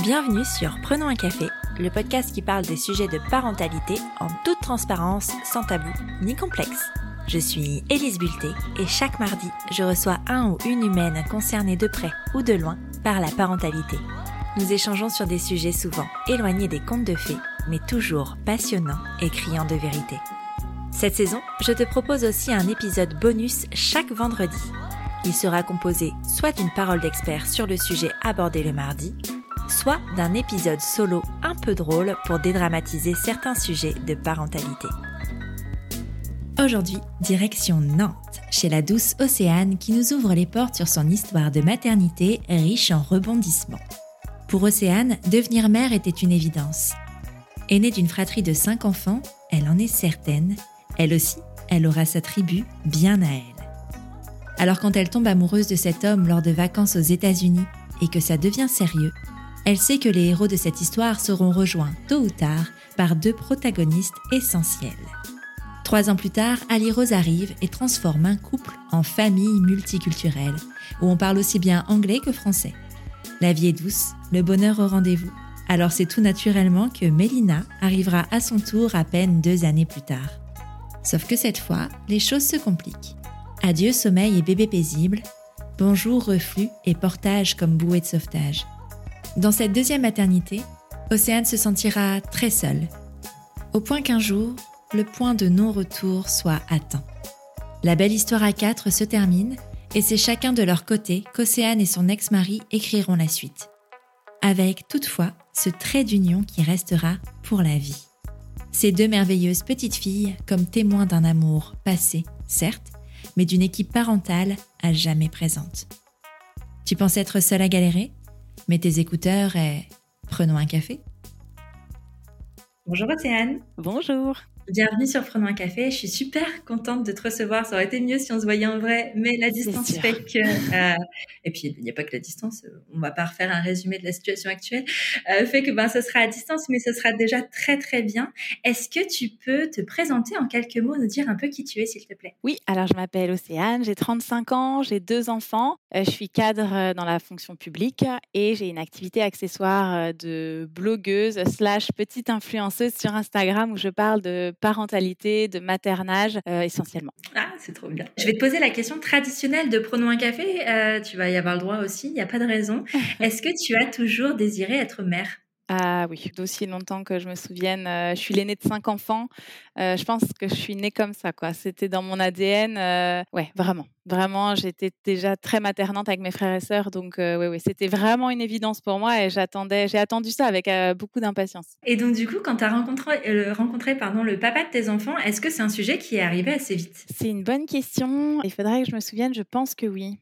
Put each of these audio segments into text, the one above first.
Bienvenue sur Prenons un café, le podcast qui parle des sujets de parentalité en toute transparence, sans tabou ni complexe. Je suis Élise Bulté et chaque mardi, je reçois un ou une humaine concernée de près ou de loin par la parentalité. Nous échangeons sur des sujets souvent éloignés des contes de fées, mais toujours passionnants et criants de vérité. Cette saison, je te propose aussi un épisode bonus chaque vendredi. Il sera composé soit d'une parole d'expert sur le sujet abordé le mardi, soit d'un épisode solo un peu drôle pour dédramatiser certains sujets de parentalité. Aujourd'hui, direction Nantes, chez la douce Océane qui nous ouvre les portes sur son histoire de maternité riche en rebondissements. Pour Océane, devenir mère était une évidence. Aînée d'une fratrie de 5 enfants, elle en est certaine. Elle aussi, elle aura sa tribu bien à elle. Alors quand elle tombe amoureuse de cet homme lors de vacances aux États-Unis et que ça devient sérieux, elle sait que les héros de cette histoire seront rejoints tôt ou tard par 2 protagonistes essentiels. 3 ans plus tard, Ali Rose arrive et transforme un couple en famille multiculturelle, où on parle aussi bien anglais que français. La vie est douce, le bonheur au rendez-vous. Alors c'est tout naturellement que Mélina arrivera à son tour à peine 2 années plus tard. Sauf que cette fois, les choses se compliquent. Adieu sommeil et bébé paisible, bonjour reflux et portage comme bouée de sauvetage. Dans cette deuxième maternité, Océane se sentira très seule, au point qu'un jour, le point de non-retour soit atteint. La belle histoire à 4 se termine et c'est chacun de leur côté qu'Océane et son ex-mari écriront la suite. Avec toutefois ce trait d'union qui restera pour la vie. Ces 2 merveilleuses petites filles comme témoins d'un amour passé, certes, mais d'une équipe parentale à jamais présente. Tu penses être seule à galérer ? Mets tes écouteurs et prenons un café. Bonjour Océane. Bonjour. Bienvenue sur Prenons un café. Je suis super contente de te recevoir. Ça aurait été mieux si on se voyait en vrai, mais la distance fait que... et puis, il n'y a pas que la distance. On ne va pas refaire un résumé de la situation actuelle. Fait que ce sera à distance, mais ce sera déjà très, très bien. Est-ce que tu peux te présenter en quelques mots, nous dire un peu qui tu es, s'il te plaît ? Oui, alors je m'appelle Océane, j'ai 35 ans, j'ai 2 enfants. Je suis cadre dans la fonction publique et j'ai une activité accessoire de blogueuse / petite influenceuse sur Instagram où je parle de parentalité, de maternage essentiellement. Ah, c'est trop bien. Je vais te poser la question traditionnelle de Prenons un café. Tu vas y avoir le droit aussi, il n'y a pas de raison. Est-ce que tu as toujours désiré être mère ? Ah oui, d'aussi longtemps que je me souvienne. Je suis l'aînée de 5 enfants. Je pense que je suis née comme ça, quoi. C'était dans mon ADN. Ouais, vraiment. Vraiment, j'étais déjà très maternante avec mes frères et sœurs. Donc, ouais, c'était vraiment une évidence pour moi et j'ai attendu ça avec beaucoup d'impatience. Et donc, du coup, quand tu as rencontré le papa de tes enfants, est-ce que c'est un sujet qui est arrivé assez vite ? C'est une bonne question. Il faudrait que je me souvienne. Je pense que oui.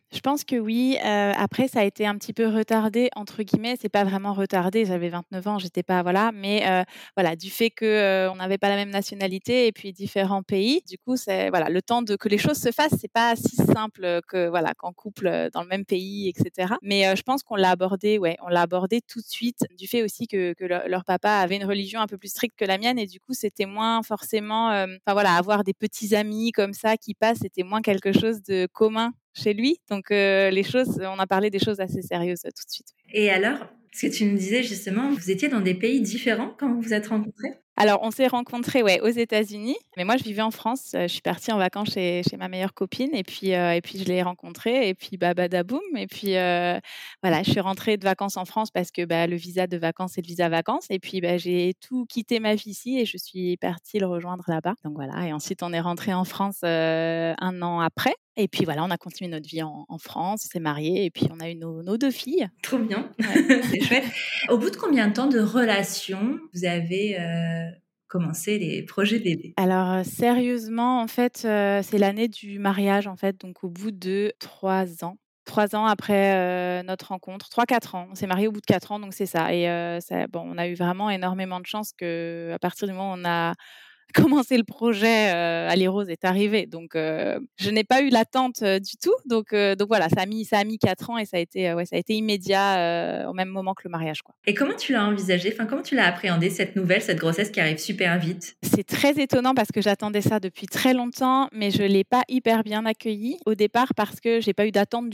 Après, ça a été un petit peu retardé, entre guillemets. C'est pas vraiment retardé. J'avais 29 ans, j'étais pas, voilà. Mais voilà, du fait qu'on n'avait pas la même nationalité et puis différents pays, du coup, c'est voilà, le temps que les choses se fassent, c'est pas si simple que voilà, qu'en couple dans le même pays, etc. Mais je pense qu'on l'a abordé, tout de suite, du fait aussi que leur papa avait une religion un peu plus stricte que la mienne et du coup, c'était moins forcément, avoir des petits amis comme ça qui passent, c'était moins quelque chose de commun chez lui. Donc on a parlé des choses assez sérieuses tout de suite. Et alors, parce que tu nous disais justement, vous étiez dans des pays différents quand vous vous êtes rencontrés ? Alors, on s'est rencontrés aux États-Unis, mais moi, je vivais en France. Je suis partie en vacances chez ma meilleure copine et puis je l'ai rencontrée et puis badaboum. Et puis voilà, je suis rentrée de vacances en France parce que le visa de vacances, c'est le visa vacances. Et puis j'ai tout quitté ma vie ici et je suis partie le rejoindre là-bas. Donc voilà, et ensuite, on est rentré en France 1 an après. Et puis voilà, on a continué notre vie en France, on s'est mariés et puis on a eu nos 2 filles. Trop bien, ouais. C'est chouette. Au bout de combien de temps de relation vous avez commencé les projets bébés ? Alors sérieusement, en fait, c'est l'année du mariage, en fait, donc au bout de 3 ans. 3 ans après notre rencontre, 3-4 ans. On s'est mariés au bout de 4 ans, donc c'est ça. Et on a eu vraiment énormément de chance qu'à partir du moment où on a commencé le projet, Ali Rose est arrivé. Donc, je n'ai pas eu l'attente du tout. Donc voilà, ça a mis 4 ans et ça a été immédiat au même moment que le mariage, quoi. Et comment tu l'as envisagé ? Comment tu l'as appréhendé cette grossesse qui arrive super vite ? C'est très étonnant parce que j'attendais ça depuis très longtemps, mais je l'ai pas hyper bien accueilli au départ parce que j'ai pas eu d'attente du tout.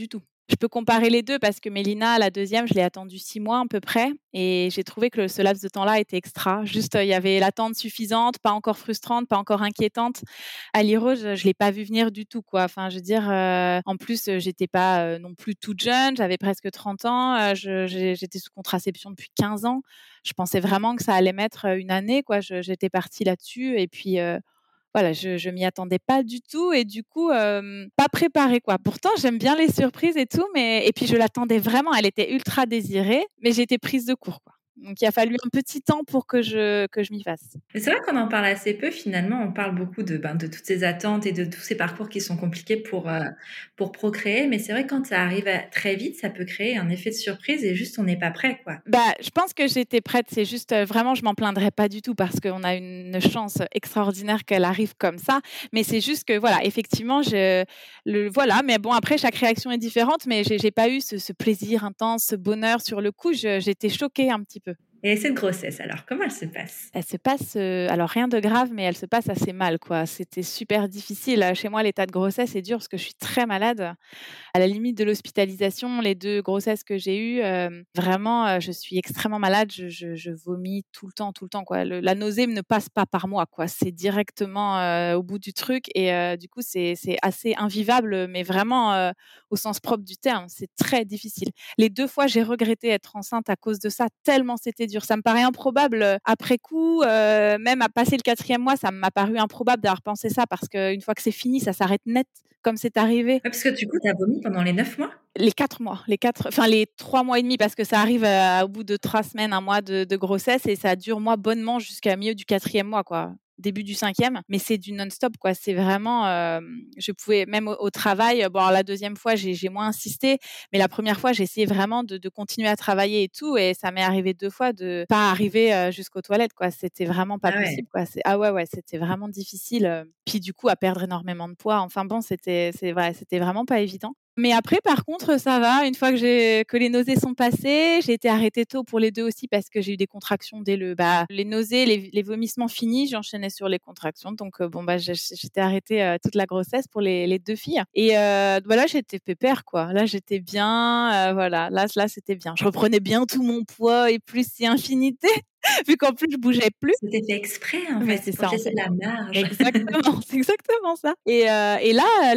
Je peux comparer les 2 parce que Mélina, la deuxième, je l'ai attendue 6 mois à peu près et j'ai trouvé que ce laps de temps-là était extra. Juste, il y avait l'attente suffisante, pas encore frustrante, pas encore inquiétante. Ali Rose, je l'ai pas vu venir du tout, quoi. Enfin, je veux dire, en plus, j'étais pas, non plus toute jeune, j'avais presque 30 ans, j'étais sous contraception depuis 15 ans. Je pensais vraiment que ça allait mettre, 1 année, quoi. J'étais partie là-dessus et puis, voilà, je m'y attendais pas du tout et du coup, pas préparée, quoi. Pourtant, j'aime bien les surprises et tout, mais et puis je l'attendais vraiment, elle était ultra désirée, mais j'ai été prise de court, quoi. Donc il a fallu un petit temps pour que je m'y fasse. Mais c'est vrai qu'on en parle assez peu finalement. On parle beaucoup de toutes ces attentes et de tous ces parcours qui sont compliqués pour procréer. Mais c'est vrai que quand ça arrive très vite, ça peut créer un effet de surprise et juste on n'est pas prêt, quoi. Bah, je pense que j'étais prête. C'est juste, vraiment, je m'en plaindrais pas du tout parce qu'on a une chance extraordinaire qu'elle arrive comme ça. Mais c'est juste que, voilà, effectivement, voilà. Mais bon, après, chaque réaction est différente. Mais j'ai pas eu ce plaisir intense, ce bonheur sur le coup. J'étais choquée un petit peu. Et cette grossesse alors, comment elle se passe? Elle se passe, alors rien de grave, mais elle se passe assez mal, quoi. C'était super difficile. Chez moi, l'état de grossesse est dur parce que je suis très malade. À la limite de l'hospitalisation, les 2 grossesses que j'ai eues, vraiment, je suis extrêmement malade. Je vomis tout le temps, quoi. La nausée ne passe pas par moi, quoi. C'est directement, au bout du truc et du coup, c'est assez invivable, mais vraiment, au sens propre du terme. C'est très difficile. Les 2 fois, j'ai regretté être enceinte à cause de ça, tellement c'était dur. Ça me paraît improbable, après coup, même à passer le 4e mois, ça m'a paru improbable d'avoir pensé ça parce qu'une fois que c'est fini, ça s'arrête net comme c'est arrivé. Ouais, parce que du coup, tu as vomi pendant les 9 mois? Les 4 mois, enfin les 3 mois et demi parce que ça arrive, au bout de 3 semaines, 1 mois de grossesse et ça dure moi bonnement jusqu'à milieu du 4e mois quoi, début du 5e, mais c'est du non-stop quoi. C'est vraiment, je pouvais même au travail, bon alors la 2e fois j'ai moins insisté, mais la 1re fois j'ai essayé vraiment de continuer à travailler et tout et ça m'est arrivé 2 fois de pas arriver, jusqu'aux toilettes quoi. C'était vraiment pas Ah ouais. possible quoi. Ah ouais, ouais, c'était vraiment difficile, puis du coup à perdre énormément de poids. Enfin bon, c'était vraiment pas évident. Mais après, par contre, ça va. Une fois que les nausées sont passées, j'ai été arrêtée tôt pour les 2 aussi parce que j'ai eu des contractions dès les nausées, les vomissements finis, j'enchaînais sur les contractions. Donc, bon, bah, j'étais arrêtée, toute la grossesse pour les 2 filles et bah, là, j'étais pépère, quoi. Là, j'étais bien, voilà. Là, c'était bien. Je reprenais bien tout mon poids et plus si infinité, vu qu'en plus je bougeais plus. C'était fait exprès en Mais fait, c'est pour ça, te en laisser fait. de la marge. Exactement, c'est exactement ça et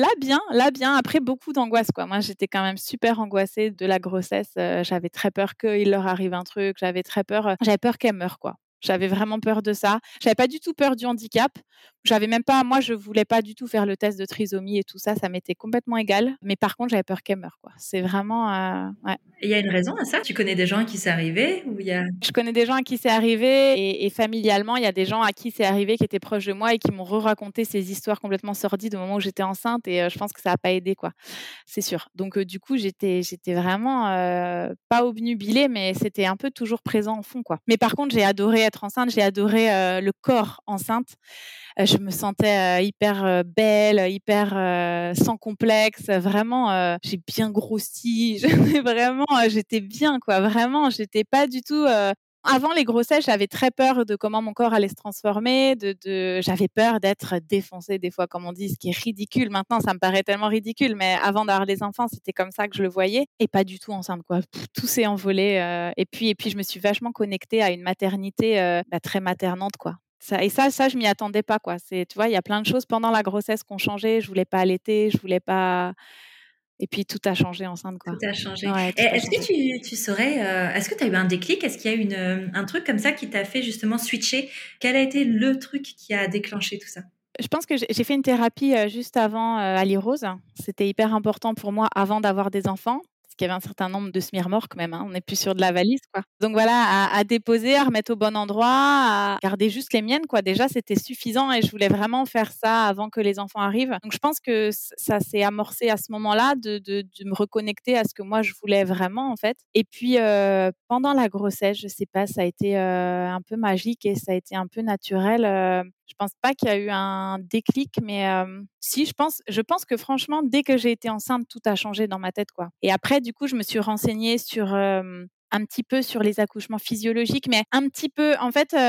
là bien, après beaucoup d'angoisse, quoi. Moi, j'étais quand même super angoissée de la grossesse, j'avais très peur qu'il leur arrive un truc, j'avais peur qu'elles meurent, quoi. J'avais vraiment peur de ça. J'avais pas du tout peur du handicap. J'avais même pas moi, je voulais pas du tout faire le test de trisomie et tout ça, ça m'était complètement égal. Mais par contre, j'avais peur qu'elles meurent, quoi. C'est vraiment, ouais. Et il y a une raison à ça? Tu connais des gens à qui c'est arrivé ou il y a Je connais des gens à qui c'est arrivé et familialement, il y a des gens à qui c'est arrivé qui étaient proches de moi et qui m'ont raconté ces histoires complètement sordides au moment où j'étais enceinte et je pense que ça a pas aidé, quoi. C'est sûr. Donc du coup, j'étais vraiment, pas obnubilée, mais c'était un peu toujours présent en fond, quoi. Mais par contre, j'ai adoré être enceinte, j'ai adoré, le corps enceinte. Je me sentais, hyper, belle, hyper, sans complexe, vraiment, j'ai bien grossi, j'avais vraiment, j'étais bien quoi, vraiment, j'étais pas du tout, avant les grossesses, j'avais très peur de comment mon corps allait se transformer, j'avais peur d'être défoncée des fois, comme on dit, ce qui est ridicule. Maintenant, ça me paraît tellement ridicule, mais avant d'avoir les enfants, c'était comme ça que je le voyais et pas du tout enceinte quoi. Tout s'est envolé, et puis je me suis vachement connectée à une maternité, très maternante quoi. Ça, je m'y attendais pas, quoi. Tu vois, il y a plein de choses pendant la grossesse qui ont changé. Je voulais pas allaiter, je voulais pas et puis tout a changé enceinte, tout quoi. a changé? Ouais, Et tout a est-ce que changé. tu saurais, est-ce que tu as eu un déclic? Est-ce qu'il y a un truc comme ça qui t'a fait justement switcher? Quel a été le truc qui a déclenché tout ça? Je pense que j'ai fait une thérapie, juste avant, Ali Rose. C'était hyper important pour moi avant d'avoir des enfants, parce qu'il y avait un certain nombre de smirmorques même, hein. On n'est plus sur de la valise, quoi. Donc voilà, à déposer, à remettre au bon endroit, à garder juste les miennes, quoi. Déjà, c'était suffisant et je voulais vraiment faire ça avant que les enfants arrivent. Donc je pense que ça s'est amorcé à ce moment-là de me reconnecter à ce que moi je voulais vraiment, en fait. Et puis, pendant la grossesse, je sais pas, ça a été, un peu magique et ça a été un peu naturel, je pense pas qu'il y a eu un déclic, mais si, je pense que franchement, dès que j'ai été enceinte, tout a changé dans ma tête, quoi. Et après, du coup, je me suis renseignée sur, un petit peu sur les accouchements physiologiques, mais un petit peu. En fait,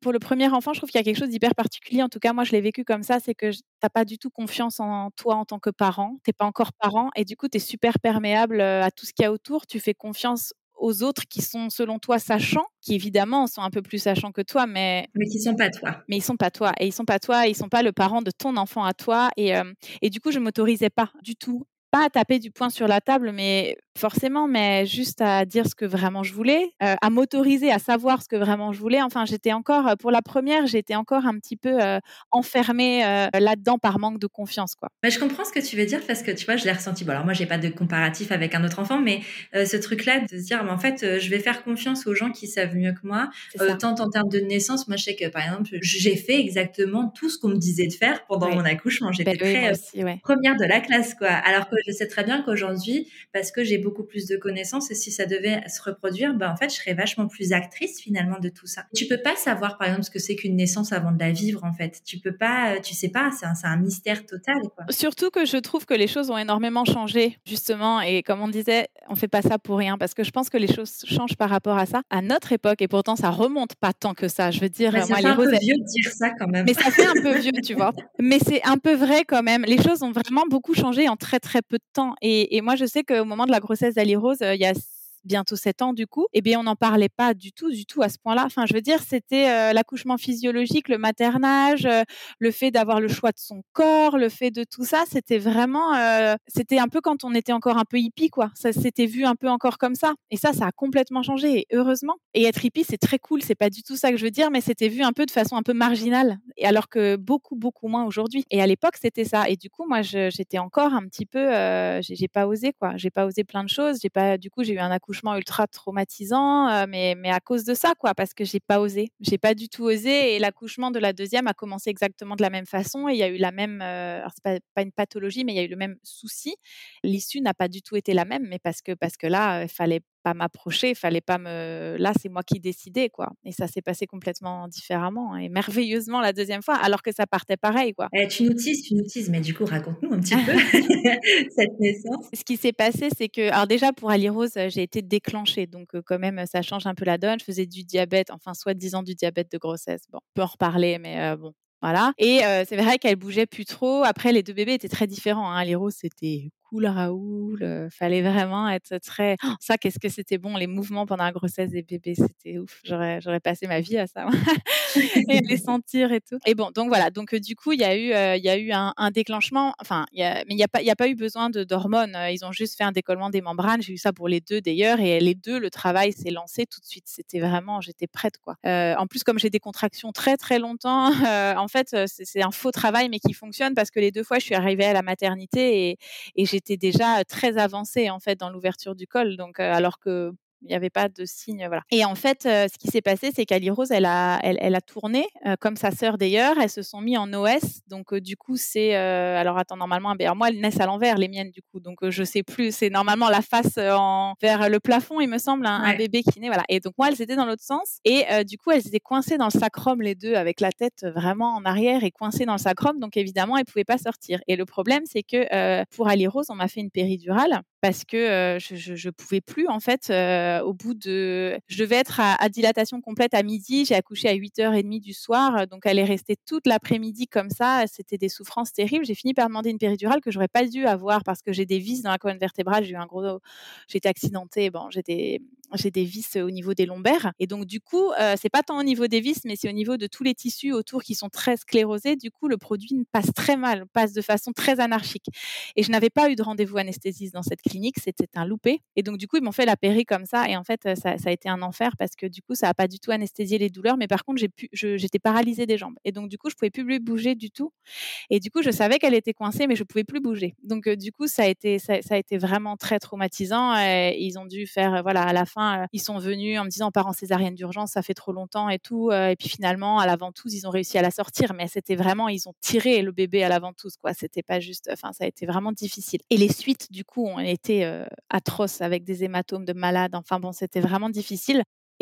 pour le premier enfant, je trouve qu'il y a quelque chose d'hyper particulier. En tout cas, moi, je l'ai vécu comme ça, c'est que tu as pas du tout confiance en toi en tant que parent. Tu es pas encore parent et du coup, tu es super perméable, à tout ce qu'il y a autour. Tu fais confiance aux autres qui sont, selon toi, sachants, qui évidemment sont un peu plus sachants que toi, Mais qui sont pas toi. mais ils sont pas toi et ils sont pas toi, et ils sont pas le parent de ton enfant à toi et du coup, je m'autorisais pas du tout, pas à taper du poing sur la table, mais forcément, mais juste à dire ce que vraiment je voulais, à m'autoriser à savoir ce que vraiment je voulais. Enfin, j'étais encore, pour la première, j'étais encore un petit peu, enfermée, là-dedans par manque de confiance, quoi. Bah, je comprends ce que tu veux dire parce que tu vois, je l'ai ressenti. Bon, alors moi, j'ai pas de comparatif avec un autre enfant, mais ce truc-là de se dire, mais en fait, je vais faire confiance aux gens qui savent mieux que moi. C'est ça. Tant en termes de naissance, moi, je sais que par exemple, j'ai fait exactement tout ce qu'on me disait de faire pendant Ouais. mon accouchement. Beh, J'étais oui, moi très aussi, ouais. première de la classe, quoi. Alors que je sais très bien qu'aujourd'hui, parce que j'ai beaucoup plus de connaissances, et si ça devait se reproduire, bah en fait, je serais vachement plus actrice finalement de tout ça. Tu peux pas savoir, par exemple, ce que c'est qu'une naissance avant de la vivre, en fait. Tu peux pas, tu sais pas. C'est un mystère total, quoi. Surtout que je trouve que les choses ont énormément changé, justement, et comme on disait, on fait pas ça pour rien, parce que je pense que les choses changent par rapport à ça. À notre époque, et pourtant ça remonte pas tant que ça. Je veux dire, Mais ça moi, fait les un roses, peu vieux de dire ça quand même. mais ça fait un peu vieux, tu vois? Mais c'est un peu vrai quand même. Les choses ont vraiment beaucoup changé en très, très peu de temps et moi, je sais qu'au moment de la grossesse d'Ali Rose, il y a bientôt 7 ans du coup, eh bien, on n'en parlait pas du tout à ce point-là. Enfin, je veux dire, c'était, l'accouchement physiologique, le maternage, le fait d'avoir le choix de son corps, le fait de tout ça, c'était vraiment, c'était un peu quand on était encore un peu hippie, quoi. Ça s'était vu un peu encore comme ça et ça a complètement changé et heureusement. Et être hippie, c'est très cool, c'est pas du tout ça que je veux dire, mais c'était vu un peu de façon un peu marginale et alors que beaucoup, beaucoup moins aujourd'hui et à l'époque, c'était ça et du coup, moi, j'étais encore un petit peu, j'ai pas osé, quoi. J'ai pas osé plein de choses, j'ai pas du coup, j'ai eu un accouchement ultra traumatisant, mais à cause de ça, quoi, parce que j'ai pas osé. J'ai pas du tout osé et l'accouchement de la deuxième a commencé exactement de la même façon et il y a eu la même, alors c'est pas une pathologie, mais il y a eu le même souci. L'issue n'a pas du tout été la même, mais parce que là, il fallait pas m'approcher, il fallait pas me là, c'est moi qui décidais, quoi et ça s'est passé complètement différemment et merveilleusement la deuxième fois, alors que ça partait pareil, quoi. Eh, tu nous teases, mais du coup, raconte-nous un petit peu cette naissance. Ce qui s'est passé, c'est que alors déjà pour Ali Rose, j'ai été déclenchée donc quand même, ça change un peu la donne. Je faisais du diabète, enfin soi-disant du diabète de grossesse. Bon, on peut en reparler mais bon, voilà et c'est vrai qu'elle bougeait plus trop. Après les 2 bébés étaient très différents, hein. Ali Rose, c'était cool Raoul, fallait vraiment être très ça qu'est-ce que c'était bon les mouvements pendant la grossesse des bébés, c'était ouf. J'aurais passé ma vie à ça. Et à les sentir et tout. Et bon, donc voilà, donc du coup, il y a eu un déclenchement, enfin, il y a pas eu besoin d'hormones, ils ont juste fait un décollement des membranes. J'ai eu ça pour les 2 d'ailleurs et les 2, le travail s'est lancé tout de suite. C'était vraiment j'étais prête, quoi. En plus, comme j'ai des contractions très, très longtemps, en fait, c'est un faux travail mais qui fonctionne parce que les 2 fois, je suis arrivée à la maternité et j'étais déjà très avancée, en fait, dans l'ouverture du col donc alors que il n'y avait pas de signe, voilà. Et en fait, ce qui s'est passé, c'est qu'Ali Rose, elle a tourné, comme sa sœur d'ailleurs. Elles se sont mis en OS, donc du coup, c'est, alors attends, normalement, alors moi, elles naissent à l'envers, les miennes, du coup, donc je sais plus. C'est normalement la face, en vers le plafond, il me semble, un Ouais. bébé qui naît, voilà. Et donc moi, elles étaient dans l'autre sens et du coup, elles étaient coincées dans le sacrum les 2, avec la tête vraiment en arrière et coincées dans le sacrum, donc évidemment, elles pouvaient pas sortir. Et le problème, c'est que, pour Ali Rose, on m'a fait une péridurale parce que, je pouvais plus, en fait, au bout de je devais être à dilatation complète à midi. J'ai accouché à 8h30 du soir, donc elle est restée toute l'après-midi comme ça. C'était des souffrances terribles. J'ai fini par demander une péridurale que j'aurais pas dû avoir parce que j'ai des vis dans la colonne vertébrale. J'ai été accidentée. Bon, j'ai des vis au niveau des lombaires et donc du coup, c'est pas tant au niveau des vis, mais c'est au niveau de tous les tissus autour qui sont très sclérosés. Du coup, le produit passe très mal, passe de façon très anarchique et je n'avais pas eu de rendez-vous anesthésiste dans cette clinique. C'était un loupé et donc du coup, ils m'ont fait la péri comme ça et en fait, ça a été un enfer parce que du coup, ça a pas du tout anesthésié les douleurs, mais par contre, j'étais paralysée des jambes et donc du coup, je pouvais plus bouger du tout et du coup, je savais qu'elle était coincée, mais je pouvais plus bouger. Donc du coup, ça a été vraiment très traumatisant et ils ont dû faire, voilà, à la fin, ils sont venus en me disant: «On part en césarienne d'urgence, ça fait trop longtemps et tout», et puis finalement, à la ventouse, ils ont réussi à la sortir, mais c'était vraiment ils ont tiré le bébé à la ventouse, quoi. C'était pas juste enfin, ça a été vraiment difficile et les suites, du coup, ont été, atroces avec des hématomes de malade. Enfin bon, c'était vraiment difficile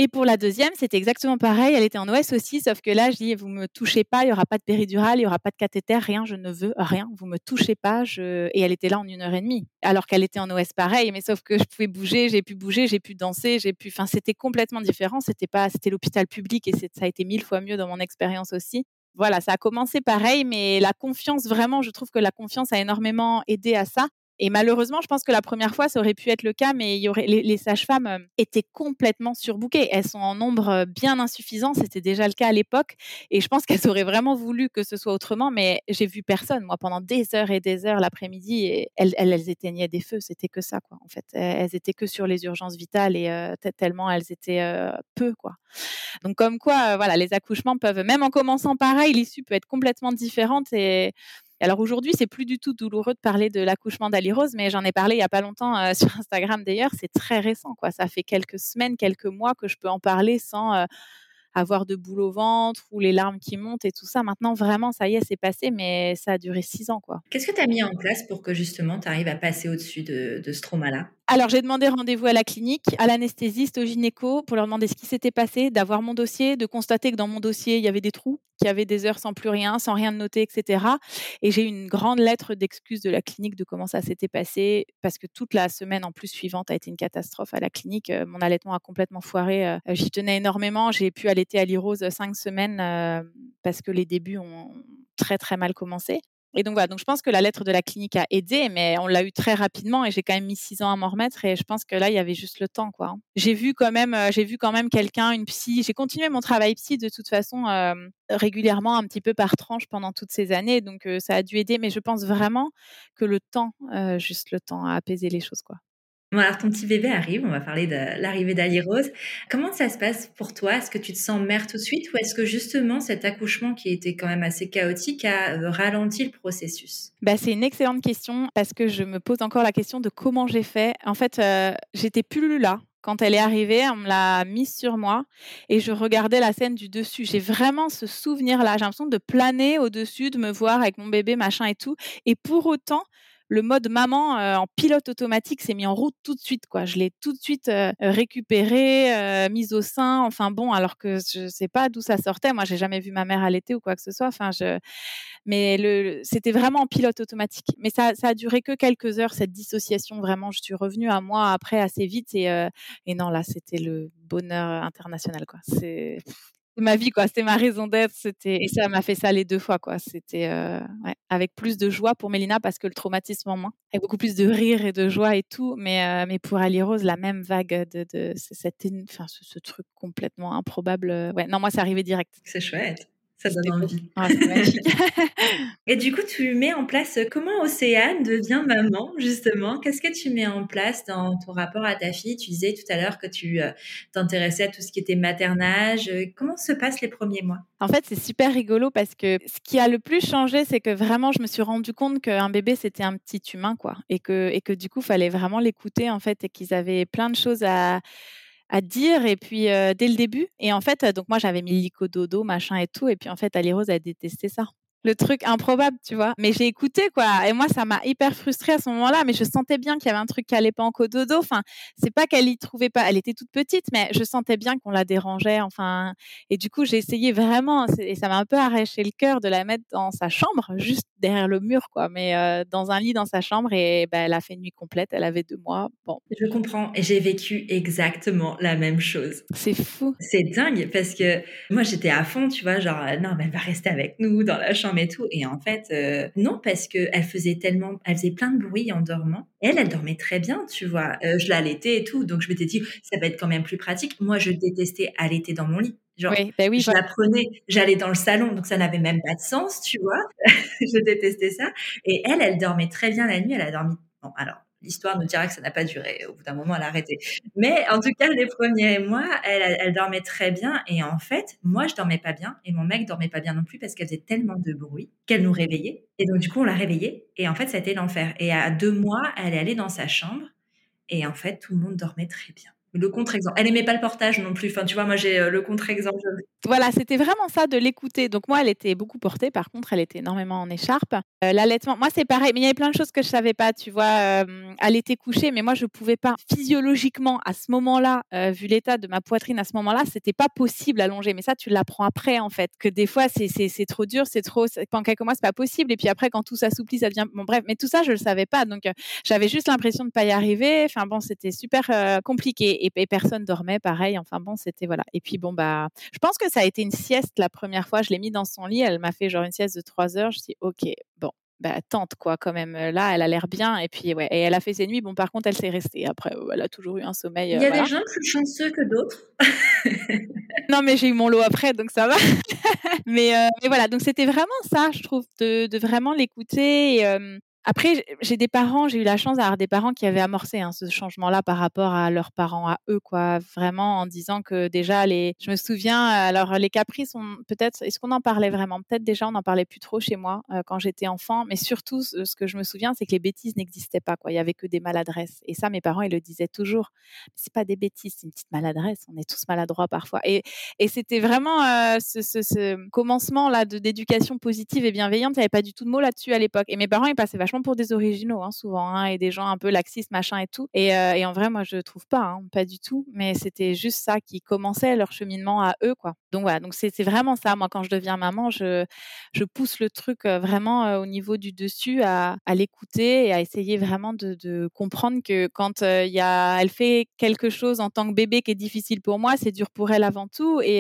Et pour la deuxième, c'était exactement pareil. Elle était en OS aussi, sauf que là, je dis, vous me touchez pas, il y aura pas de péridurale, il y aura pas de cathéter, rien, je ne veux rien. Vous me touchez pas. Et elle était là en 1 heure et demie, alors qu'elle était en OS pareil, mais sauf que je pouvais bouger, j'ai pu danser, enfin, c'était complètement différent. C'était l'hôpital public et ça a été 1000 fois mieux dans mon expérience aussi. Voilà, ça a commencé pareil, mais la confiance, vraiment, je trouve que la confiance a énormément aidé à ça. Et malheureusement, je pense que la première fois, ça aurait pu être le cas, mais les sages-femmes étaient complètement surbookées. Elles sont en nombre bien insuffisant. C'était déjà le cas à l'époque. Et je pense qu'elles auraient vraiment voulu que ce soit autrement, mais j'ai vu personne, moi, pendant des heures et des heures l'après-midi. Et elles éteignaient des feux. C'était que ça, quoi, en fait. Elles étaient que sur les urgences vitales et tellement elles étaient peu, quoi. Donc, comme quoi, voilà, les accouchements peuvent, même en commençant pareil, l'issue peut être complètement différente. Et alors aujourd'hui, c'est plus du tout douloureux de parler de l'accouchement d'Ali Rose, mais j'en ai parlé il y a pas longtemps sur Instagram d'ailleurs. C'est très récent, quoi. Ça fait quelques semaines, quelques mois que je peux en parler sans avoir de boule au ventre ou les larmes qui montent et tout ça. Maintenant, vraiment, ça y est, c'est passé, mais ça a duré 6 ans, quoi. Qu'est-ce que tu as mis en place pour que justement tu arrives à passer au-dessus de ce trauma-là? Alors, j'ai demandé rendez-vous à la clinique, à l'anesthésiste, au gynéco, pour leur demander ce qui s'était passé, d'avoir mon dossier, de constater que dans mon dossier, il y avait des trous, qu'il y avait des heures sans plus rien, sans rien de noté, etc. Et j'ai eu une grande lettre d'excuse de la clinique de comment ça s'était passé, parce que toute la semaine en plus suivante a été une catastrophe à la clinique. Mon allaitement a complètement foiré. J'y tenais énormément. J'ai pu allaiter Ali Rose 5 semaines parce que les débuts ont très, très mal commencé. Et donc voilà, donc je pense que la lettre de la clinique a aidé, mais on l'a eu très rapidement et j'ai quand même mis 6 ans à m'en remettre et je pense que là, il y avait juste le temps, quoi, hein. J'ai vu quand même quelqu'un, une psy. J'ai continué mon travail psy de toute façon régulièrement, un petit peu par tranche pendant toutes ces années, donc ça a dû aider, mais je pense vraiment que le temps, juste le temps a apaisé les choses, quoi. Bon, alors ton petit bébé arrive, on va parler de l'arrivée d'Ali Rose. Comment ça se passe pour toi? Est-ce que tu te sens mère tout de suite ou est-ce que justement cet accouchement qui était quand même assez chaotique a ralenti le processus? Bah, c'est une excellente question parce que je me pose encore la question de comment j'ai fait. En fait, j'étais plus là quand elle est arrivée, on me l'a mise sur moi et je regardais la scène du dessus. J'ai vraiment ce souvenir-là. J'ai l'impression de planer au-dessus, de me voir avec mon bébé, machin et tout. Et pour autant, le mode maman en pilote automatique s'est mis en route tout de suite, quoi. Je l'ai tout de suite récupéré, mise au sein. Enfin bon, alors que je sais pas d'où ça sortait. Moi, j'ai jamais vu ma mère allaiter ou quoi que ce soit. Mais c'était vraiment en pilote automatique. Mais ça a duré que quelques heures, cette dissociation. Vraiment, je suis revenue à moi après assez vite. Et non, là, c'était le bonheur international, quoi. C'est ma vie, quoi. C'était ma raison d'être. Et ça m'a fait ça les 2 fois, quoi. C'était ouais, avec plus de joie pour Mélina parce que le traumatisme en moins. Avec beaucoup plus de rire et de joie et tout. Mais pour Ali Rose, la même vague ce truc complètement improbable. Ouais, non, moi, c'est arrivé direct. C'est chouette, ça donne C'était beau. envie. Ah, c'est magnifique. Et du coup, tu mets en place, comment Océane devient maman justement? Qu'est-ce que tu mets en place dans ton rapport à ta fille? Tu disais tout à l'heure que tu, t'intéressais à tout ce qui était maternage, comment se passent les premiers mois? En fait, c'est super rigolo parce que ce qui a le plus changé, c'est que vraiment, je me suis rendu compte qu'un bébé, c'était un petit humain, quoi. Et que du coup, fallait vraiment l'écouter, en fait, et qu'ils avaient plein de choses à dire. Et puis, dès le début. Et en fait, donc moi, j'avais mis le dodo, machin et tout. Et puis, en fait, Ali Rose a détesté ça. Le truc improbable, tu vois. Mais j'ai écouté, quoi. Et moi, ça m'a hyper frustrée à ce moment-là. Mais je sentais bien qu'il y avait un truc qui allait pas en cododo. Enfin, c'est pas qu'elle y trouvait pas. Elle était toute petite, mais je sentais bien qu'on la dérangeait. Enfin, et du coup, j'ai essayé vraiment. Et ça m'a un peu arraché le cœur de la mettre dans sa chambre, juste derrière le mur, quoi. Mais dans un lit dans sa chambre. Et ben, elle a fait une nuit complète. Elle avait 2 mois. Bon, Je comprends et j'ai vécu exactement la même chose. c'est fou. C'est dingue parce que moi j'étais à fond, tu vois, genre non mais elle va rester avec nous dans la chambre et tout et en fait non parce que elle faisait plein de bruit en dormant. Elle dormait très bien, tu vois. Je l'allaitais et tout, donc je m'étais dit ça va être quand même plus pratique. Moi je détestais allaiter dans mon lit. Genre Oui, ben oui, je la prenais, j'allais dans le salon, donc ça n'avait même pas de sens, tu vois. Je détestais ça et elle dormait très bien la nuit, elle a dormi bon alors l'histoire nous dira que ça n'a pas duré. Au bout d'un moment, elle a arrêté. Mais en tout cas, les premiers mois, elle dormait très bien. Et en fait, moi, je dormais pas bien. Et mon mec dormait pas bien non plus parce qu'elle faisait tellement de bruit qu'elle nous réveillait. Et donc, du coup, on l'a réveillée. Et en fait, ça a été l'enfer. Et à 2 mois, elle est allée dans sa chambre. Et en fait, tout le monde dormait très bien. Le contre-exemple. Elle aimait pas le portage non plus. Enfin, tu vois, moi, j'ai le contre-exemple. Voilà, c'était vraiment ça, de l'écouter. Donc moi, elle était beaucoup portée. Par contre, elle était énormément en écharpe. L'allaitement, moi, c'est pareil, mais il y avait plein de choses que je savais pas, tu vois? Elle était couchée, mais moi, je pouvais pas. Physiologiquement, à ce moment-là, vu l'état de ma poitrine à ce moment-là, c'était pas possible allonger. Mais ça, tu l'apprends après, en fait, que des fois, c'est trop dur, c'est trop pendant quelques mois, c'est pas possible et puis après, quand tout s'assouplit, ça devient bon bref, mais tout ça, je le savais pas. Donc j'avais juste l'impression de pas y arriver. Enfin bon, c'était super, compliqué et personne dormait pareil. Enfin bon, c'était voilà et puis bon, bah, je pense que ça a été une sieste la première fois. Je l'ai mis dans son lit. Elle m'a fait genre une sieste de 3 heures. Je dis: «OK, bon, bah, tente quoi quand même, là, elle a l'air bien» et puis ouais et elle a fait ses nuits. Bon, par contre, elle s'est restée. Après, elle a toujours eu un sommeil, Il y a des voilà. gens plus chanceux que d'autres. Non, mais j'ai eu mon lot après, donc ça va. Mais voilà, donc c'était vraiment ça, je trouve, de vraiment l'écouter et après j'ai des parents, j'ai eu la chance d'avoir des parents qui avaient amorcé, hein, ce changement-là par rapport à leurs parents à eux, quoi. Vraiment en disant que déjà je me souviens, alors les caprices, peut-être est-ce qu'on en parlait vraiment? Peut-être déjà on n'en parlait plus trop chez moi, quand j'étais enfant, mais surtout ce que je me souviens, c'est que les bêtises n'existaient pas, quoi. Il y avait que des maladresses et ça, mes parents, ils le disaient toujours: «C'est pas des bêtises, c'est une petite maladresse, on est tous maladroits parfois» et c'était vraiment, ce commencement-là d'éducation positive et bienveillante. Il y avait pas du tout de mots là-dessus à l'époque et mes parents, ils passaient vachement pour des originaux, hein, souvent, hein et des gens un peu laxistes, machin et tout et en vrai, moi, je trouve pas, hein, pas du tout, mais c'était juste ça qui commençait leur cheminement à eux, quoi. Donc voilà, donc c'est vraiment ça. Moi, quand je deviens maman, je pousse le truc, vraiment, au niveau du dessus à l'écouter et à essayer vraiment de comprendre que quand, elle fait quelque chose en tant que bébé qui est difficile pour moi, c'est dur pour elle avant tout et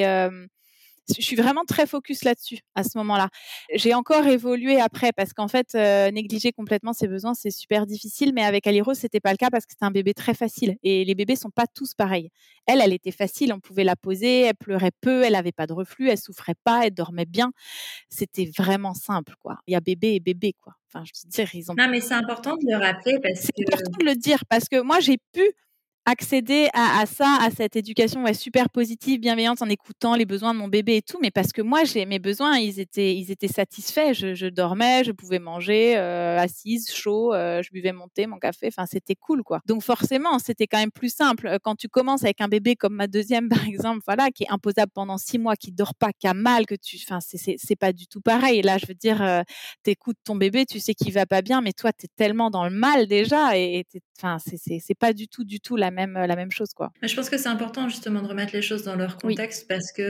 je suis vraiment très focus là-dessus, à ce moment-là. J'ai encore évolué après parce qu'en fait, négliger complètement ses besoins, c'est super difficile, mais avec Aliro, c'était pas le cas parce que c'était un bébé très facile et les bébés sont pas tous pareils. Elle était facile, on pouvait la poser, elle pleurait peu, elle avait pas de reflux, elle souffrait pas, elle dormait bien. C'était vraiment simple, quoi. Il y a bébé et bébé, quoi. Enfin, je veux dire, ils ont Non, mais c'est important de le rappeler parce c'est que important de le dire parce que moi, j'ai pu accéder à ça, à cette éducation, ouais, super positive, bienveillante, en écoutant les besoins de mon bébé et tout, mais parce que moi, mes besoins, ils étaient satisfaits. Je dormais, je pouvais manger, assise, chaud, je buvais mon thé, mon café, enfin, c'était cool, quoi. Donc forcément, c'était quand même plus simple. Quand tu commences avec un bébé comme ma deuxième, par exemple, voilà, qui est imposable pendant 6 mois, qui dort pas, qui a mal, enfin, c'est pas du tout pareil. Et là, je veux dire, tu ton bébé, tu sais qu'il va pas bien, mais toi, tu es tellement dans le mal déjà et enfin, c'est pas du tout la même chose, quoi. je pense que c'est important justement de remettre les choses dans leur Oui, contexte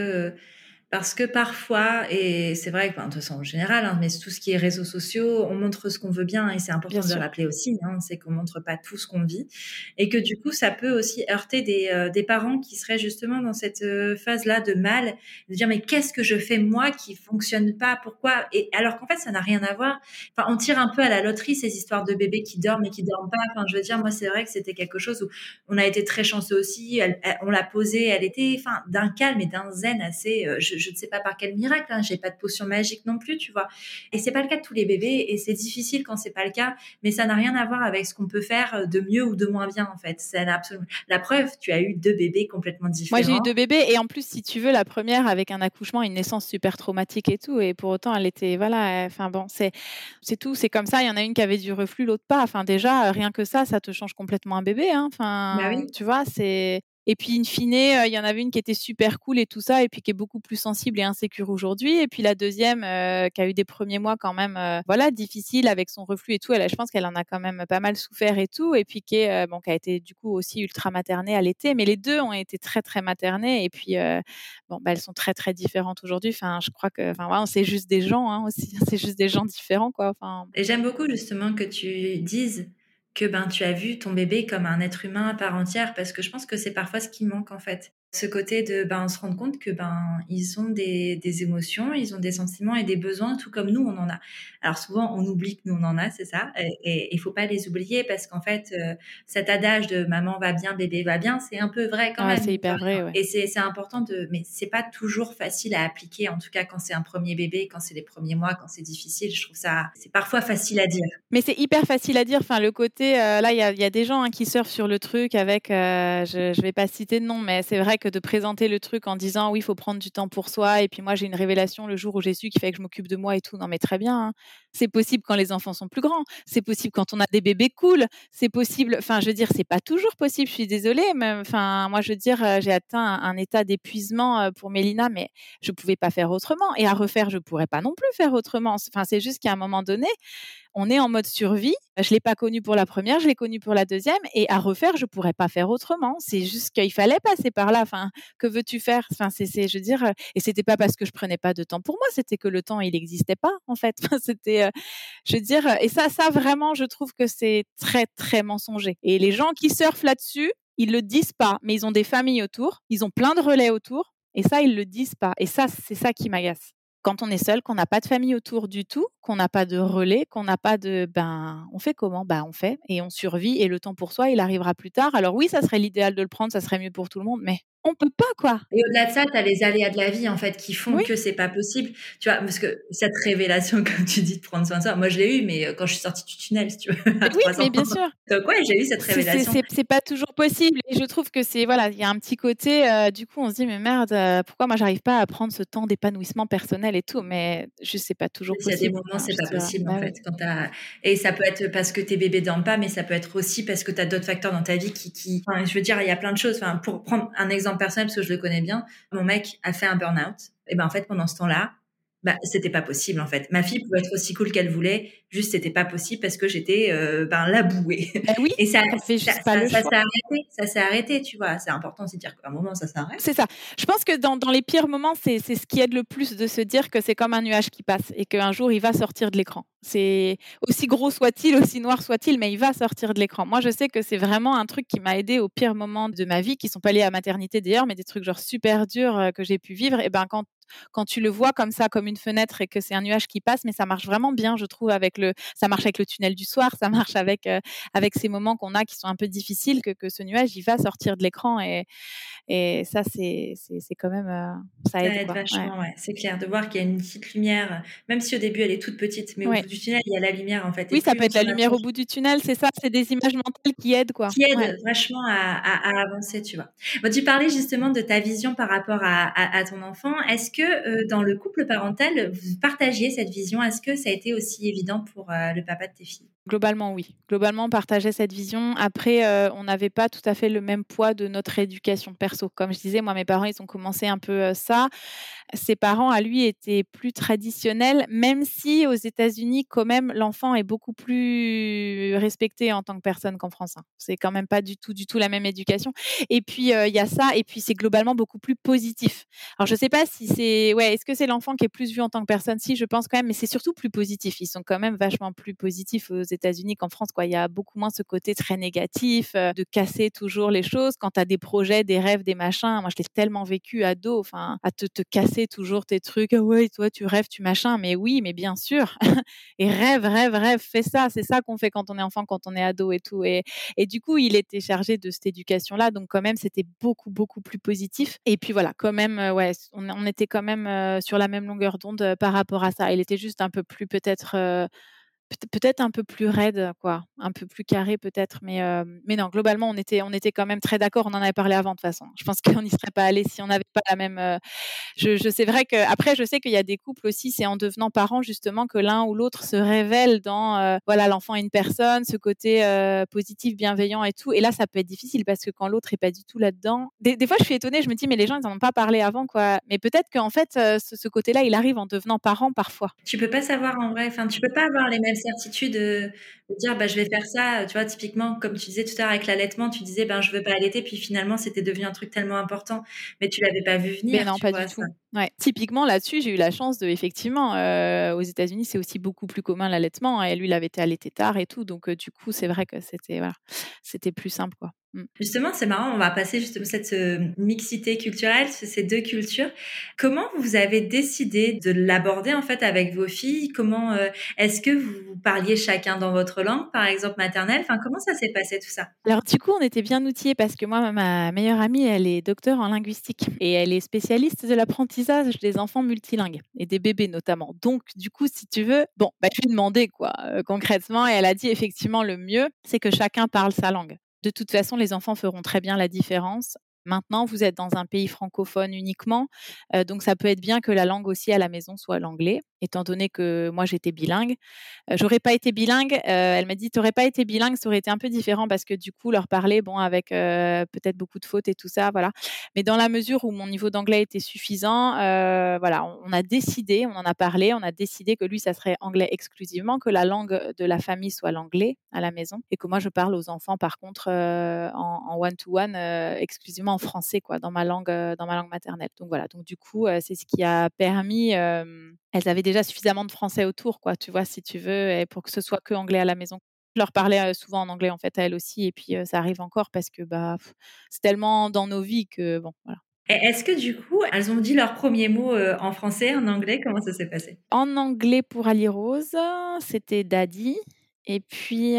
parce que parfois, et c'est vrai que, enfin, de toute façon, en général, hein, mais tout ce qui est réseaux sociaux, on montre ce qu'on veut bien et c'est bien important de le sûr. rappeler aussi, hein, c'est qu'on montre pas tout ce qu'on vit et que du coup, ça peut aussi heurter des parents qui seraient justement dans cette phase-là de mal, de dire mais qu'est-ce que je fais moi qui fonctionne pas, pourquoi? Et alors qu'en fait, ça n'a rien à voir. Enfin, on tire un peu à la loterie ces histoires de bébés qui dorment et qui dorment pas. Enfin, je veux dire, moi, c'est vrai que c'était quelque chose où on a été très chanceux aussi. On l'a posée, elle était, enfin, d'un calme et d'un zen assez. Je ne sais pas par quel miracle. Hein, j'ai pas de potion magique non plus, tu vois. Et c'est pas le cas de tous les bébés, et c'est difficile quand c'est pas le cas. Mais ça n'a rien à voir avec ce qu'on peut faire de mieux ou de moins bien, en fait. C'est absolument la preuve. Tu as eu deux bébés complètement Moi, j'ai eu différents. 2 bébés et en plus, si tu veux, la première avec un accouchement, une naissance super traumatique et tout et pour autant, elle était voilà, enfin bon, c'est tout, c'est comme ça. Il y en a une qui avait du reflux, l'autre pas. Enfin déjà, rien que ça te change complètement un bébé, hein. Bah Enfin, oui. tu vois, c'est et puis in fine, il y en avait une qui était super cool et tout ça et puis qui est beaucoup plus sensible et insécure aujourd'hui et puis la deuxième, qui a eu des premiers mois quand même, voilà, difficiles avec son reflux et tout. Je pense qu'elle en a quand même pas mal souffert et tout et puis bon, qui a été du coup aussi ultra maternée à l'été. Mais les 2 ont été très, très maternées et puis, bon, bah, elles sont très, très différentes aujourd'hui. Enfin, je crois que enfin, voilà, c'est juste des gens, hein, aussi. C'est juste des gens différents, quoi, enfin. Et j'aime beaucoup justement que tu dises que ben tu as vu ton bébé comme un être humain à part entière parce que je pense que c'est parfois ce qui manque en fait. Ce côté de ben se rendre compte que ben ils ont des émotions, ils ont des sentiments et des besoins tout comme nous on en a. Alors souvent on oublie que nous on en a, c'est ça, et il faut pas les oublier parce qu'en fait cet adage de maman va bien, bébé va bien, c'est un peu vrai quand Ouais, même c'est mine de hyper vrai, rien. ouais. Et c'est important mais c'est pas toujours facile à appliquer en tout cas quand c'est un premier bébé, quand c'est les premiers mois, quand c'est difficile, je trouve ça c'est parfois facile à dire. Mais c'est hyper facile à dire. Enfin, le côté, là, il y a des gens, hein, qui surfent sur le truc avec, je vais pas citer de nom, mais c'est vrai que de présenter le truc en disant oui, il faut prendre du temps pour soi. Et puis moi, j'ai une révélation le jour où j'ai su qu'il fallait que je m'occupe de moi et tout. Non, mais très bien. Hein. C'est possible quand les enfants sont plus grands. C'est possible quand on a des bébés cool. C'est possible. Enfin, je veux dire, c'est pas toujours possible. Je suis désolée. Mais enfin, moi, je veux dire, j'ai atteint un état d'épuisement pour Mélina, mais je pouvais pas faire autrement. Et à refaire, je pourrais pas non plus faire autrement. Enfin, c'est juste qu'à un moment donné, on est en mode survie. Je l'ai pas connu pour la première, je l'ai connu pour la deuxième, et à refaire, je pourrais pas faire autrement. C'est juste qu'il fallait passer par là. Enfin, que veux-tu faire? Enfin, je veux dire, et c'était pas parce que je prenais pas de temps pour moi, c'était que le temps, il n'existait pas, en fait. Enfin, c'était, je veux dire, et ça vraiment, je trouve que c'est très, très mensonger. Et les gens qui surfent là-dessus, ils le disent pas, mais ils ont des familles autour, ils ont plein de relais autour, et ça, ils le disent pas. Et ça, c'est ça qui m'agace. Quand on est seul, qu'on n'a pas de famille autour du tout, qu'on n'a pas de relais, qu'on n'a pas de on fait comment? On fait et on survit, et le temps pour soi, il arrivera plus tard. Alors oui, ça serait l'idéal de le prendre, ça serait mieux pour tout le monde, mais on peut pas, quoi. Et au-delà de ça, tu as les aléas de la vie, en fait, qui font Oui. que c'est pas possible. Tu vois, parce que cette révélation, comme tu dis, de prendre soin de soi, moi, je l'ai eu, mais quand je suis sortie du tunnel, si tu veux, à Oui, 3 ans. mais bien sûr. Donc ouais, j'ai eu cette révélation. C'est pas toujours possible, et je trouve que c'est voilà, il y a un petit côté, du coup, on se dit: «Mais merde, pourquoi moi j'arrive pas à prendre ce temps d'épanouissement personnel et tout?» Mais juste, c'est pas toujours Il y a des possible. moments, Enfin, c'est je pas veux dire, possible, en oui. fait, et ça peut être parce que tes bébés dorment pas, mais ça peut être aussi parce que tu as d'autres facteurs dans ta vie enfin, je veux dire, il y a plein de choses. Enfin, pour prendre un exemple personnel, parce que je le connais bien, mon mec a fait un burn-out. Et en fait, pendant ce temps-là, c'était pas possible, en fait. Ma fille pouvait être aussi cool qu'elle voulait, juste c'était pas possible parce que j'étais, la bouée. Oui, Et ça, tu avais ça, juste pas ça, le ça choix. s'est arrêté, ça s'est arrêté, tu vois. C'est important aussi de dire qu'à un moment, ça s'arrête. C'est ça. Je pense que dans les pires moments, c'est ce qui aide le plus, de se dire que c'est comme un nuage qui passe et qu'un jour, il va sortir de l'écran. C'est aussi gros soit-il, aussi noir soit-il, mais il va sortir de l'écran. Moi, je sais que c'est vraiment un truc qui m'a aidé aux pires moments de ma vie, qui sont pas liés à la maternité d'ailleurs, mais des trucs genre super durs que j'ai pu vivre. Et quand tu le vois comme ça, comme une fenêtre, et que c'est un nuage qui passe, mais ça marche vraiment bien, je trouve, ça marche avec le tunnel du soir, ça marche avec ces moments qu'on a qui sont un peu difficiles, que ce nuage, il va sortir de l'écran, et ça, c'est quand même, ça Ça aide, aide quoi. Ouais. vachement, ouais. C'est clair de voir qu'il y a une petite lumière, même si au début elle est toute petite, mais au Ouais. bout du tunnel, il y a la lumière, en fait. Et Oui, ça plus peut on être la s'en lumière au approche, bout du tunnel, c'est ça, c'est des images mentales qui aident, quoi. qui Ouais. aide vachement à avancer, tu vois. Bon, tu parlais justement de ta vision par rapport à ton enfant. Est-ce que dans le couple parental, vous partagiez cette vision? Est-ce que ça a été aussi évident pour le papa de tes filles? Globalement, oui. Globalement, on partageait cette vision. Après, on n'avait pas tout à fait le même poids de notre éducation perso. Comme je disais, moi, mes parents, ils ont commencé un peu ça. Ses parents, à lui, étaient plus traditionnels, même si aux États-Unis, quand même, l'enfant est beaucoup plus respecté en tant que personne qu'en France, hein. C'est quand même pas du tout la même éducation. Et puis, il y a ça, et puis c'est globalement beaucoup plus positif. Alors, je sais pas si est-ce que c'est l'enfant qui est plus vu en tant que personne? Si, je pense quand même, mais c'est surtout plus positif. Ils sont quand même vachement plus positifs aux États-Unis qu'en France, quoi. Il y a beaucoup moins ce côté très négatif, de casser toujours les choses. Quand tu as des projets, des rêves, des machins, moi, je l'ai tellement vécu ado, enfin, à te casser toujours tes trucs. Ah ouais, toi, tu rêves, tu machin. Mais oui, mais bien sûr. Et rêve, fais ça. C'est ça qu'on fait quand on est enfant, quand on est ado et tout. Et du coup, il était chargé de cette éducation-là. Donc, quand même, c'était beaucoup, beaucoup plus positif. Et puis voilà, quand même, on était quand même sur la même longueur d'onde par rapport à ça. Il était juste un peu plus, peut-être un peu plus raide, quoi, un peu plus carré peut-être, mais non, globalement, on était quand même très d'accord. On en avait parlé avant, de toute façon. Je pense qu'on n'y serait pas allé si on n'avait pas la même. C'est vrai que après, je sais qu'il y a des couples aussi, c'est en devenant parents justement que l'un ou l'autre se révèle dans, voilà, l'enfant est une personne, ce côté positif, bienveillant et tout. Et là, ça peut être difficile parce que quand l'autre est pas du tout là-dedans, des fois, je suis étonnée, je me dis mais les gens, ils en ont pas parlé avant, quoi. Mais peut-être qu'en fait, ce côté-là, il arrive en devenant parent parfois. Tu peux pas savoir en vrai, enfin, tu peux pas avoir les mêmes certitudes, de dire: «Je vais faire ça», tu vois? Typiquement, comme tu disais tout à l'heure avec l'allaitement, tu disais: «Je veux pas allaiter», puis finalement, c'était devenu un truc tellement important, mais tu l'avais pas vu Mais venir, non, tu pas du vois ça? tout. Ouais. Typiquement là-dessus, j'ai eu la chance effectivement, aux États-Unis, c'est aussi beaucoup plus commun l'allaitement, et lui, il avait été allaité tard et tout, donc du coup, c'est vrai que c'était voilà, c'était plus simple, quoi. Mmh. Justement, c'est marrant, on va passer justement cette mixité culturelle, ces deux cultures. Comment vous avez décidé de l'aborder en fait avec vos filles? Comment est-ce que vous parliez chacun dans votre langue, par exemple maternelle? Enfin, comment ça s'est passé tout ça? Alors du coup, on était bien outillés parce que moi, ma meilleure amie, elle est docteure en linguistique et elle est spécialiste de l'apprentissage des enfants multilingues et des bébés notamment. Donc du coup, si tu veux, je lui ai demandé quoi, concrètement, et elle a dit effectivement le mieux, c'est que chacun parle sa langue. De toute façon, les enfants feront très bien la différence Maintenant, vous êtes dans un pays francophone uniquement, donc ça peut être bien que la langue aussi à la maison soit l'anglais, étant donné que moi j'étais bilingue. J'aurais pas été bilingue, elle m'a dit: «Tu aurais pas été bilingue, ça aurait été un peu différent parce que du coup leur parler, bon avec, peut-être beaucoup de fautes et tout ça, voilà. Mais dans la mesure où mon niveau d'anglais était suffisant, voilà, on a décidé, on en a parlé, on a décidé que lui ça serait anglais exclusivement, que la langue de la famille soit l'anglais à la maison et que moi je parle aux enfants par contre, en one to one, exclusivement en français quoi, dans ma langue maternelle. Donc voilà, donc du coup, c'est ce qui a permis, elles avaient déjà suffisamment de français autour quoi, tu vois? Si tu veux et pour que ce soit que anglais à la maison. Je leur parlais, souvent en anglais en fait à elles aussi et puis, ça arrive encore parce que, bah, c'est tellement dans nos vies que bon, voilà. Et est-ce que du coup, elles ont dit leurs premiers mots, en français, en anglais? Comment ça s'est passé? En anglais pour Ali Rose, c'était Daddy et puis,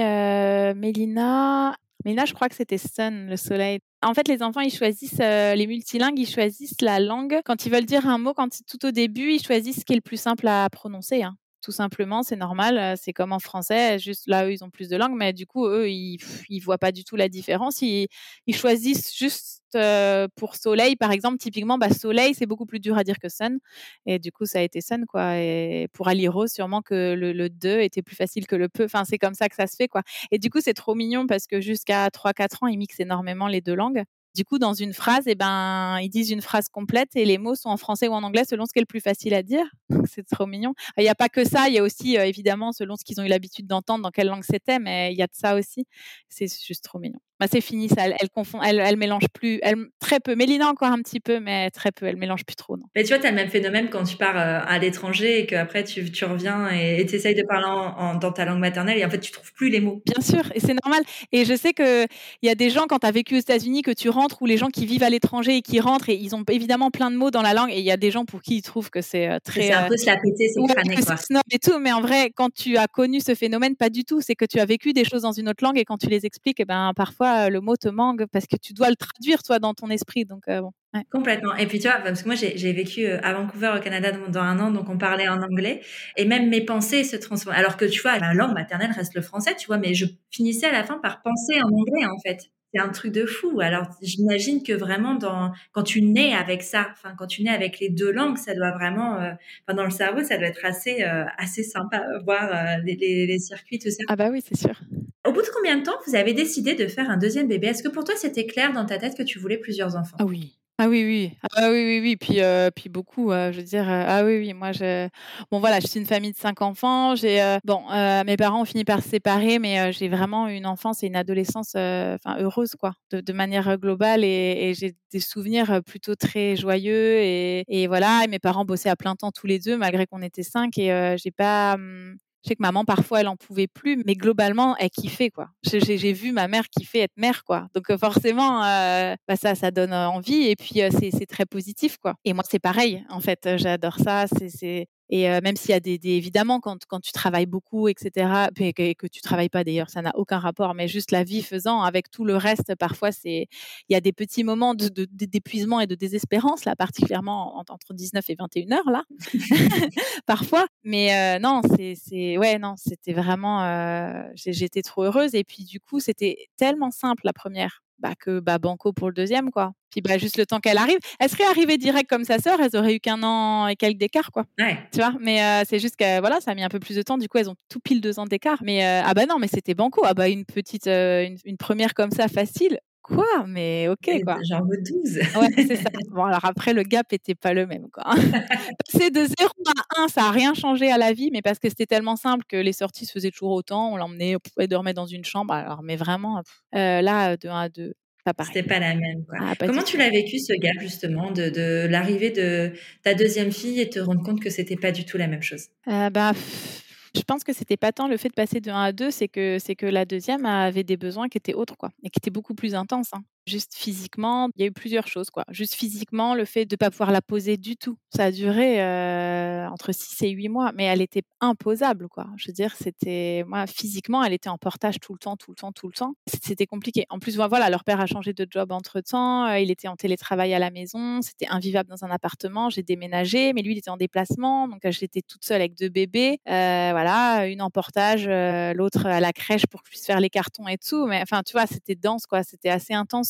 Mélina, je crois que c'était Sun, le soleil. En fait, les enfants, ils choisissent, les multilingues, ils choisissent la langue quand ils veulent dire un mot, tout au début, ils choisissent ce qui est le plus simple à prononcer, hein. Tout simplement, c'est normal, c'est comme en français, juste là, eux, ils ont plus de langues, mais du coup, eux, ils voient pas du tout la différence. Ils choisissent juste, pour soleil, par exemple, typiquement, bah, soleil, c'est beaucoup plus dur à dire que sun et du coup, ça a été sun, quoi et pour Ali Rose, sûrement que le de était plus facile que le peu. Enfin, c'est comme ça que ça se fait, quoi et du coup, c'est trop mignon parce que jusqu'à 3-4 ans, ils mixent énormément les 2 langues. Du coup, dans une phrase et ben, ils disent une phrase complète et les mots sont en français ou en anglais selon ce qui est le plus facile à dire. Donc c'est trop mignon. Il y a pas que ça, il y a aussi, évidemment selon ce qu'ils ont eu l'habitude d'entendre, dans quelle langue c'était, mais il y a de ça aussi. C'est juste trop mignon. Bah, c'est fini ça, elle confond elle mélange plus, très peu. Mélina encore un petit peu, mais très peu, elle mélange plus trop, non. Mais tu vois, tu as le même phénomène quand tu pars, à l'étranger et qu'après tu reviens et tu essayes de parler dans ta langue maternelle et en fait, tu trouves plus les mots. Bien sûr et c'est normal et je sais qu'il y a des gens quand tu as vécu aux États-Unis, que tu rentres ou les gens qui vivent à l'étranger et qui rentrent et ils ont évidemment plein de mots dans la langue et il y a des gens pour qui ils trouvent que c'est, C'est très, un peu se la péter, ouais, s'écraner, que quoi. c'est snob et tout, mais en vrai, quand tu as connu ce phénomène, pas du tout. C'est que tu as vécu des choses dans une autre langue et quand tu les expliques et ben, parfois, le mot te manque parce que tu dois le traduire toi dans ton esprit donc bon, ouais. Complètement et puis tu vois, parce que moi j'ai vécu, à Vancouver au Canada pendant 1 an, donc on parlait en anglais et même mes pensées se transforment alors que tu vois, ma langue maternelle reste le français, tu vois? Mais je finissais à la fin par penser en anglais, en fait. C'est un truc de fou. Alors j'imagine que vraiment quand tu nais avec ça, enfin quand tu nais avec les 2 langues, ça doit vraiment, enfin dans le cerveau, ça doit être assez sympa, voir, les circuits, tout ça. Ah bah oui, c'est sûr. Au bout de combien de temps vous avez décidé de faire un deuxième bébé? Est-ce que pour toi c'était clair dans ta tête que tu voulais plusieurs enfants? Ah oui. Ah oui, oui. Ah oui, oui, oui, puis beaucoup, je veux dire, ah oui, oui, moi je bon voilà, je suis une famille de 5 enfants, mes parents ont fini par se séparer, mais j'ai vraiment eu une enfance et une adolescence, enfin heureuse quoi, de manière, globale et j'ai des souvenirs, plutôt très joyeux et voilà et mes parents bossaient à plein temps tous les 2 malgré qu'on était 5 et j'ai pas, je sais que maman, parfois, elle en pouvait plus, mais globalement, elle kiffait, quoi. J'ai vu ma mère kiffer être mère, quoi. Donc, forcément, bah, ça donne envie et puis, c'est très positif, quoi. Et moi, c'est pareil, en fait, j'adore ça. C'est et même s'il y a évidemment, quand tu travailles beaucoup et cetera, puis que tu travailles pas d'ailleurs, ça n'a aucun rapport, mais juste la vie faisant, avec tout le reste, parfois, il y a des petits moments d'épuisement et de désespérance, là, particulièrement entre 19 et 21 heures, là. Parfois, mais non, ouais, non, c'était vraiment, j'étais trop heureuse et puis du coup, c'était tellement simple la première, bah, que, bah, banco pour le deuxième quoi. Puis, bah, juste le temps qu'elle arrive. Elle serait arrivée direct comme sa sœur, elles auraient eu qu'1 an et quelques d'écart quoi, Ouais. tu vois? Mais c'est juste que voilà, ça a mis un peu plus de temps, du coup, elles ont tout pile 2 ans d'écart, mais ah bah, non, mais c'était banco. Ah bah, une petite, une 1re comme ça facile, quoi? Mais OK Et quoi. j'en veux 12. Ouais, c'est ça. Bon alors après le gap était pas le même quoi. Passer de 0 à 1, ça a rien changé à la vie, mais parce que c'était tellement simple que les sorties se faisaient toujours autant. On l'emmenait, elle dormait dans une chambre. Alors mais vraiment, là, de 1 à 2, pas pareil. C'était pas la même, quoi. Ah pas du Comment tu tout. l'as vécu ce gap justement de l'arrivée de ta deuxième fille et te rendre compte que c'était pas du tout la même chose? Bah, je pense que c'était pas tant le fait de passer de 1 à 2, c'est que la deuxième avait des besoins qui étaient autres, quoi et qui étaient beaucoup plus intenses, hein. Juste physiquement, il y a eu plusieurs choses, quoi. Juste physiquement, le fait de pas pouvoir la poser du tout. Ça a duré, entre 6 et 8 mois, mais elle était imposable, quoi. Je veux dire, c'était moi, physiquement, elle était en portage tout le temps, tout le temps, tout le temps. C'était compliqué. En plus, voilà, leur père a changé de job entre-temps, il était en télétravail à la maison, c'était invivable dans un appartement. J'ai déménagé, mais lui, il était en déplacement, donc j'étais toute seule avec 2 bébés, voilà, une en portage, l'autre à la crèche pour que je puisse faire les cartons et tout, mais enfin, tu vois, c'était dense, quoi. C'était assez intense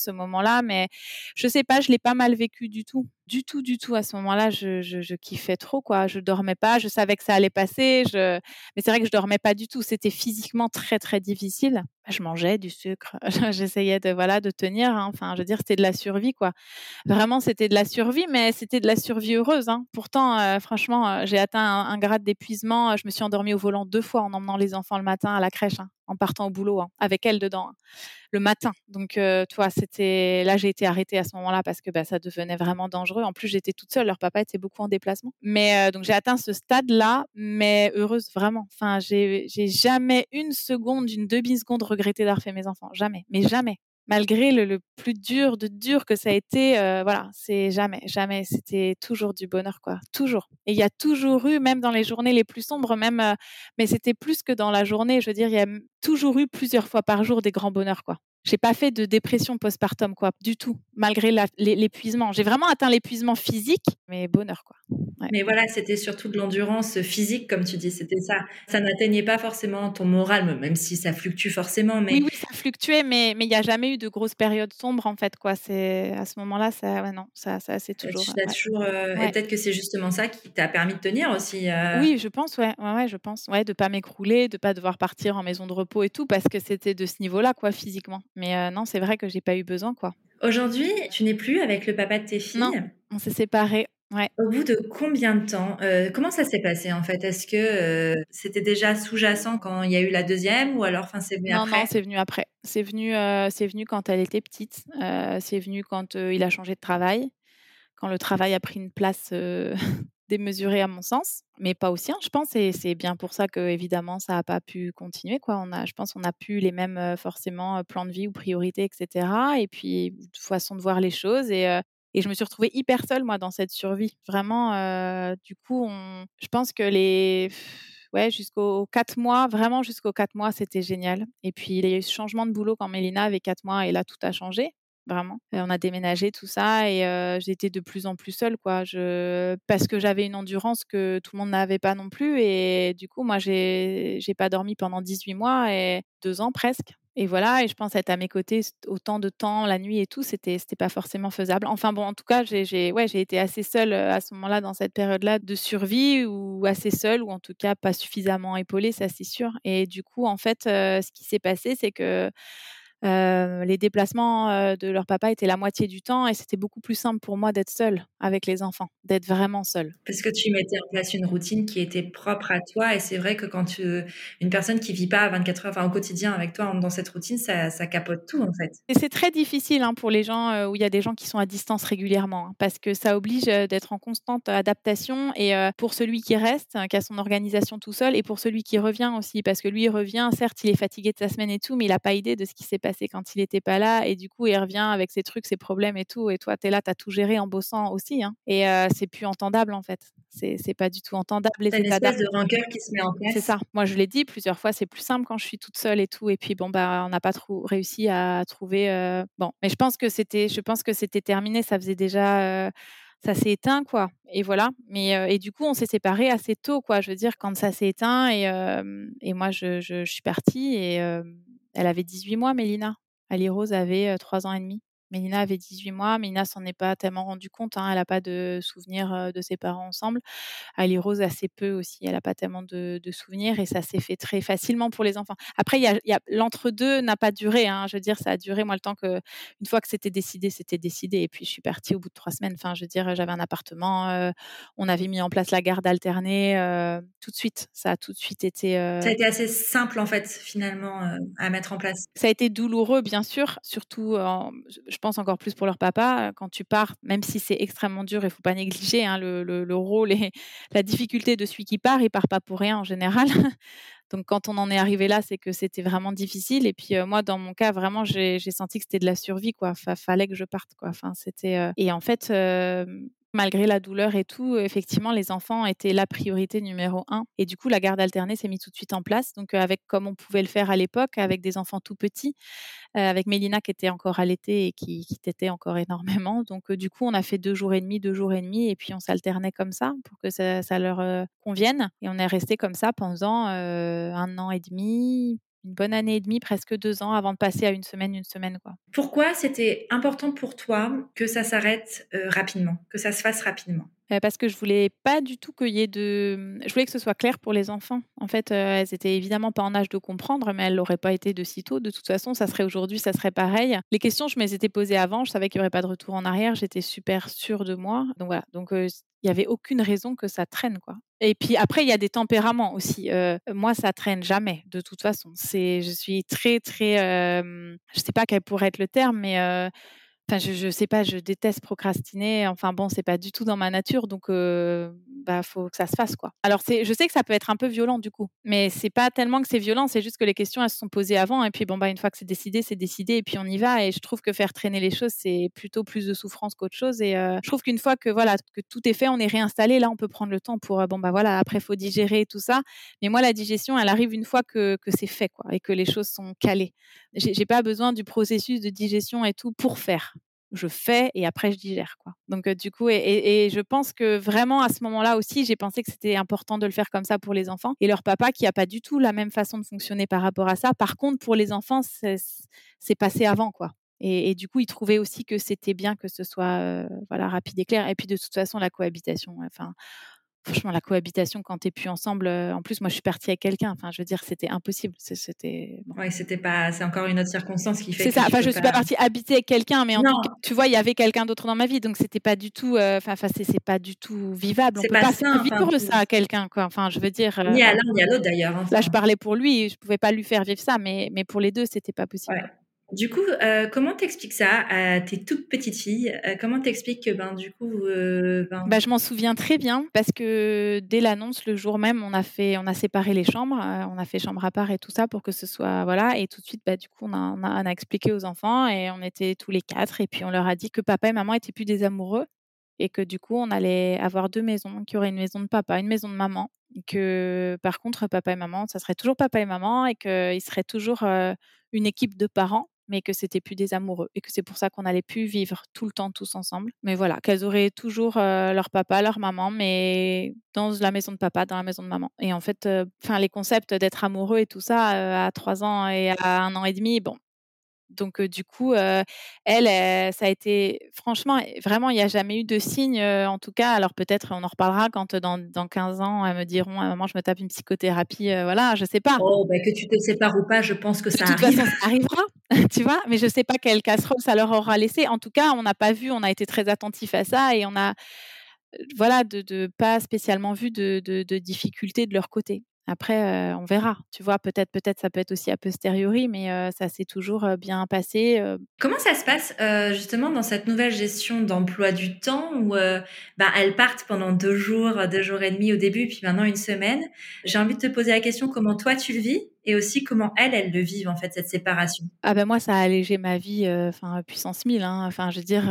ce moment-là, mais je sais pas, je l'ai pas mal vécu du tout. Du tout. À ce moment-là, je kiffais trop, quoi. Je dormais pas, je savais que ça allait passer, mais c'est vrai que je dormais pas du tout. C'était physiquement très, très difficile. Je mangeais du sucre, j'essayais de tenir, hein. Enfin, je veux dire, c'était de la survie, quoi. Vraiment, c'était de la survie, mais c'était de la survie heureuse, hein. Pourtant, franchement, j'ai atteint un grade d'épuisement. Je me suis endormie au volant 2 fois en emmenant les enfants le matin à la crèche, hein, en partant au boulot, hein, avec elles dedans, hein, le matin. Donc, tu vois, j'ai été arrêtée à ce moment-là parce que, bah, ça devenait vraiment dangereux. En plus, j'étais toute seule. Leur papa était beaucoup en déplacement. Mais, donc j'ai atteint ce stade-là, mais heureuse vraiment. Enfin, j'ai jamais une seconde, une demi-seconde regretté d'avoir fait mes enfants. Jamais, mais jamais. Malgré le plus dur de dur que ça a été, voilà, c'est jamais, c'était toujours du bonheur, quoi, toujours. Et il y a toujours eu, même dans les journées les plus sombres, même, mais c'était plus que dans la journée, je veux dire, il y a toujours eu plusieurs fois par jour des grands bonheurs, quoi. J'ai pas fait de dépression postpartum, quoi, du tout, malgré l'épuisement. J'ai vraiment atteint l'épuisement physique, mais bonheur, quoi. Ouais. Mais voilà, c'était surtout de l'endurance physique, comme tu dis, c'était ça. Ça n'atteignait pas forcément ton moral, même si ça fluctue forcément, mais Oui, ça fluctuait, mais il y a jamais eu de grosses périodes sombres, en fait, quoi. C'est à ce moment-là, ça ouais, non, ça c'est toujours, tu as ouais. toujours, et Ouais. peut-être que c'est justement ça qui t'a permis de tenir aussi, Oui, je pense, ouais. Ouais, ouais, je pense. Ouais, de pas m'écrouler, de pas devoir partir en maison de repos et tout, parce que c'était de ce niveau-là, quoi, physiquement. Mais non, c'est vrai que j'ai pas eu besoin, quoi. Aujourd'hui, tu n'es plus avec le papa de tes Non, filles. on s'est séparés. Ouais. Au bout de combien de temps? Comment ça s'est passé, en fait? Est-ce que, c'était déjà sous-jacent quand il y a eu la deuxième ou alors, enfin, c'est venu Non, non, après? c'est venu après. C'est venu quand elle était petite. C'est venu quand, il a changé de travail, quand le travail a pris une place, démesurée à mon sens, mais pas au sien, je pense, et c'est bien pour ça qu'évidemment ça a pas pu continuer, quoi. Je pense on n'a plus les mêmes, forcément, plans de vie ou priorités et cetera, et puis façon de voir les choses, et je me suis retrouvée hyper seule, moi, dans cette survie. Vraiment, du coup, je pense que ouais, jusqu'aux 4 mois, vraiment jusqu'aux 4 mois, c'était génial, et puis il y a eu ce changement de boulot quand Mélina avait 4 mois, et là tout a changé. Vraiment. Et on a déménagé tout ça, et j'étais de plus en plus seule, quoi. Parce que j'avais une endurance que tout le monde n'avait pas non plus, et du coup, moi, j'ai pas dormi pendant 18 mois et 2 ans presque, et voilà, et je pense être à mes côtés autant de temps, la nuit et tout, c'était pas forcément faisable. Enfin bon, en tout cas, j'ai été assez seule, à ce moment-là, dans cette période-là de survie, ou assez seule, ou en tout cas pas suffisamment épaulée, ça c'est sûr, et du coup, en fait, ce qui s'est passé, c'est que les déplacements, de leur papa étaient la moitié du temps, et c'était beaucoup plus simple pour moi d'être seule avec les enfants, d'être vraiment seule. Parce que tu mettais en place une routine qui était propre à toi et c'est vrai que quand une personne qui vit pas 24 heures, enfin, au quotidien avec toi dans cette routine, ça capote tout, en fait. Et c'est très difficile, hein, pour les gens, où il y a des gens qui sont à distance régulièrement, hein, parce que ça oblige, d'être en constante adaptation, et pour celui qui reste, qui a son organisation tout seul, et pour celui qui revient aussi, parce que lui, il revient, certes, il est fatigué de sa semaine et tout, mais il a pas idée de ce qui s'est passé quand il était pas là, et du coup, il revient avec ses trucs, ses problèmes et tout, et toi, tu es là, tu as tout géré en bossant aussi, hein, et c'est plus entendable, en fait. C'est pas du tout entendable, les Tu une états espèce d'âme. de rancœur qui se met en C'est place. ça. Moi, je l'ai dit plusieurs fois, c'est plus simple quand je suis toute seule et tout, et puis bon, bah, on n'a pas trop réussi à trouver, bon, mais je pense que c'était terminé, ça faisait déjà, ça s'est éteint, quoi, et voilà, mais et du coup, on s'est séparés assez tôt, quoi. Je veux dire, quand ça s'est éteint, et moi je suis partie, et elle avait 18 mois, Mélina. Ali Rose avait, 3 ans et demi. Mélina avait 18 mois. Mélina s'en est pas tellement rendue compte, hein, elle a pas de souvenir, de ses parents ensemble. Ali Rose assez peu aussi, elle a pas tellement de souvenirs, et ça s'est fait très facilement pour les enfants. Après il y a l'entre-deux n'a pas duré, hein, je veux dire, ça a duré, moi, le temps que, une fois que c'était décidé, et puis je suis partie au bout de 3 semaines. Enfin, je veux dire, j'avais un appartement, on avait mis en place la garde alternée, tout de suite. Ça a tout de suite été, Ça a été assez simple, en fait, finalement, à mettre en place. ça a été douloureux, bien sûr, surtout, je pense encore plus pour leur papa, quand tu pars, même si c'est extrêmement dur, il faut pas négliger, hein, le rôle et la difficulté de celui qui part. Il part pas pour rien en général. Donc quand on en est arrivé là, c'est que c'était vraiment difficile, et puis, moi, dans mon cas, vraiment, j'ai senti que c'était de la survie, quoi. Fallait que je parte, quoi. Enfin, c'était, et en fait, malgré la douleur et tout, effectivement, les enfants étaient la priorité numéro un, et du coup, la garde alternée s'est mise tout de suite en place, donc avec, comme on pouvait le faire à l'époque, avec des enfants tout petits, avec Mélina qui était encore allaitée et qui tétait encore énormément. Donc, du coup, on a fait 2 jours et demi, 2 jours et demi, et puis on s'alternait comme ça pour que ça leur, convienne, et on est resté comme ça pendant, 1 an et demi, une bonne année et demie, presque 2 ans, avant de passer à une semaine, quoi. Pourquoi c'était important pour toi que ça s'arrête, rapidement, que ça se fasse rapidement? Parce que je voulais pas du tout qu'il y ait je voulais que ce soit clair pour les enfants. En fait, elles étaient évidemment pas en âge de comprendre, mais elles l'auraient pas été de sitôt. De toute façon, ça serait aujourd'hui, ça serait pareil. Les questions, je me les étais posées avant, je savais qu'il y aurait pas de retour en arrière, j'étais super sûre de moi. Donc voilà, il y avait aucune raison que ça traîne, quoi. Et puis après, il y a des tempéraments aussi. Moi, ça traîne jamais, de toute façon. Je suis très, très, je sais pas quel pourrait être le terme, mais enfin, je sais pas, je déteste procrastiner. Enfin bon, c'est pas du tout dans ma nature, donc faut que ça se fasse, quoi. Alors je sais que ça peut être un peu violent du coup, mais c'est pas tellement que c'est violent, c'est juste que les questions, elles se sont posées avant et puis bon, une fois que c'est décidé et puis on y va et je trouve que faire traîner les choses, c'est plutôt plus de souffrance qu'autre chose et je trouve qu'une fois que voilà, que tout est fait, on est réinstallé, là, on peut prendre le temps pour, voilà, après faut digérer tout ça. Mais moi, la digestion, elle arrive une fois que c'est fait, quoi et que les choses sont calées. J'ai pas besoin du processus de digestion et tout pour faire. Je fais et après je digère, quoi. Donc du coup et je pense que vraiment à ce moment-là aussi, j'ai pensé que c'était important de le faire comme ça pour les enfants et leur papa qui a pas du tout la même façon de fonctionner par rapport à ça. Par contre, pour les enfants, c'est passé avant, quoi. Et du coup, ils trouvaient aussi que c'était bien que ce soit, voilà, rapide et clair et puis de toute façon la cohabitation, enfin franchement, la cohabitation quand tu es plus ensemble, en plus, moi, je suis partie avec quelqu'un. Enfin, je veux dire, c'était impossible. C'était bon. Ouais, c'est encore une autre circonstance qui fait C'est que ça. tu Enfin, peux je suis pas pas. partie habiter avec quelqu'un, mais en tout cas, Non, tu vois, il y avait quelqu'un d'autre dans ma vie, donc c'était pas du tout, c'est pas du tout vivable. On c'est peut pas pas faire sain, enfin, vivre ça à quelqu'un, quoi. Enfin, je veux dire, ni à voilà. l'un ni à l'autre d'ailleurs, hein, Là, je enfin, parlais pour lui, je pouvais pas lui faire vivre ça, mais pour les 2, c'était pas possible, ouais. quoi. Du coup, comment t'expliques ça à tes toutes petites filles? Comment t'expliques que, du coup, Je m'en souviens très bien parce que dès l'annonce, le jour même, on a séparé les chambres, on a fait chambre à part et tout ça pour que ce soit voilà et tout de suite, du coup, on a expliqué aux enfants et on était tous les 4 et puis on leur a dit que papa et maman étaient plus des amoureux et que du coup, on allait avoir 2 maisons, qu'il y aurait une maison de papa, une maison de maman et que par contre, papa et maman, ça serait toujours papa et maman et qu'ils seraient toujours, une équipe de parents, mais que c'était plus des amoureux et que c'est pour ça qu'on allait plus vivre tout le temps tous ensemble. Mais voilà, qu'elles auraient toujours, leur papa, leur maman, mais dans la maison de papa, dans la maison de maman et en fait, les concepts d'être amoureux et tout ça, à 3 ans et à 1 an et demi, bon, donc du coup, ça a été franchement, vraiment, il y a jamais eu de signe, en tout cas. Alors peut-être, on en reparlera quand, dans 15 ans, elles me diront: «Ah maman, je me tape une psychothérapie», voilà, je sais pas. oh, que tu te sépares ou pas, je pense que De ça toute arrive. façon, ça arrivera, tu vois? Mais je sais pas quelle casserole ça leur aura laissé. En tout cas, on a été très attentifs à ça et on a, voilà, de pas spécialement vu de difficultés de leur côté. Après, on verra, tu vois? Peut-être ça peut être aussi a posteriori, mais ça s'est toujours, bien passé, Comment ça se passe, justement dans cette nouvelle gestion d'emploi du temps où, elles partent pendant 2 jours, 2 jours et demi au début, puis maintenant 1 semaine? J'ai envie de te poser la question, comment toi tu le vis? Et aussi comment elles le vivent en fait, cette séparation? Ah moi ça a allégé ma vie, puissance 1000, hein. Enfin je veux dire,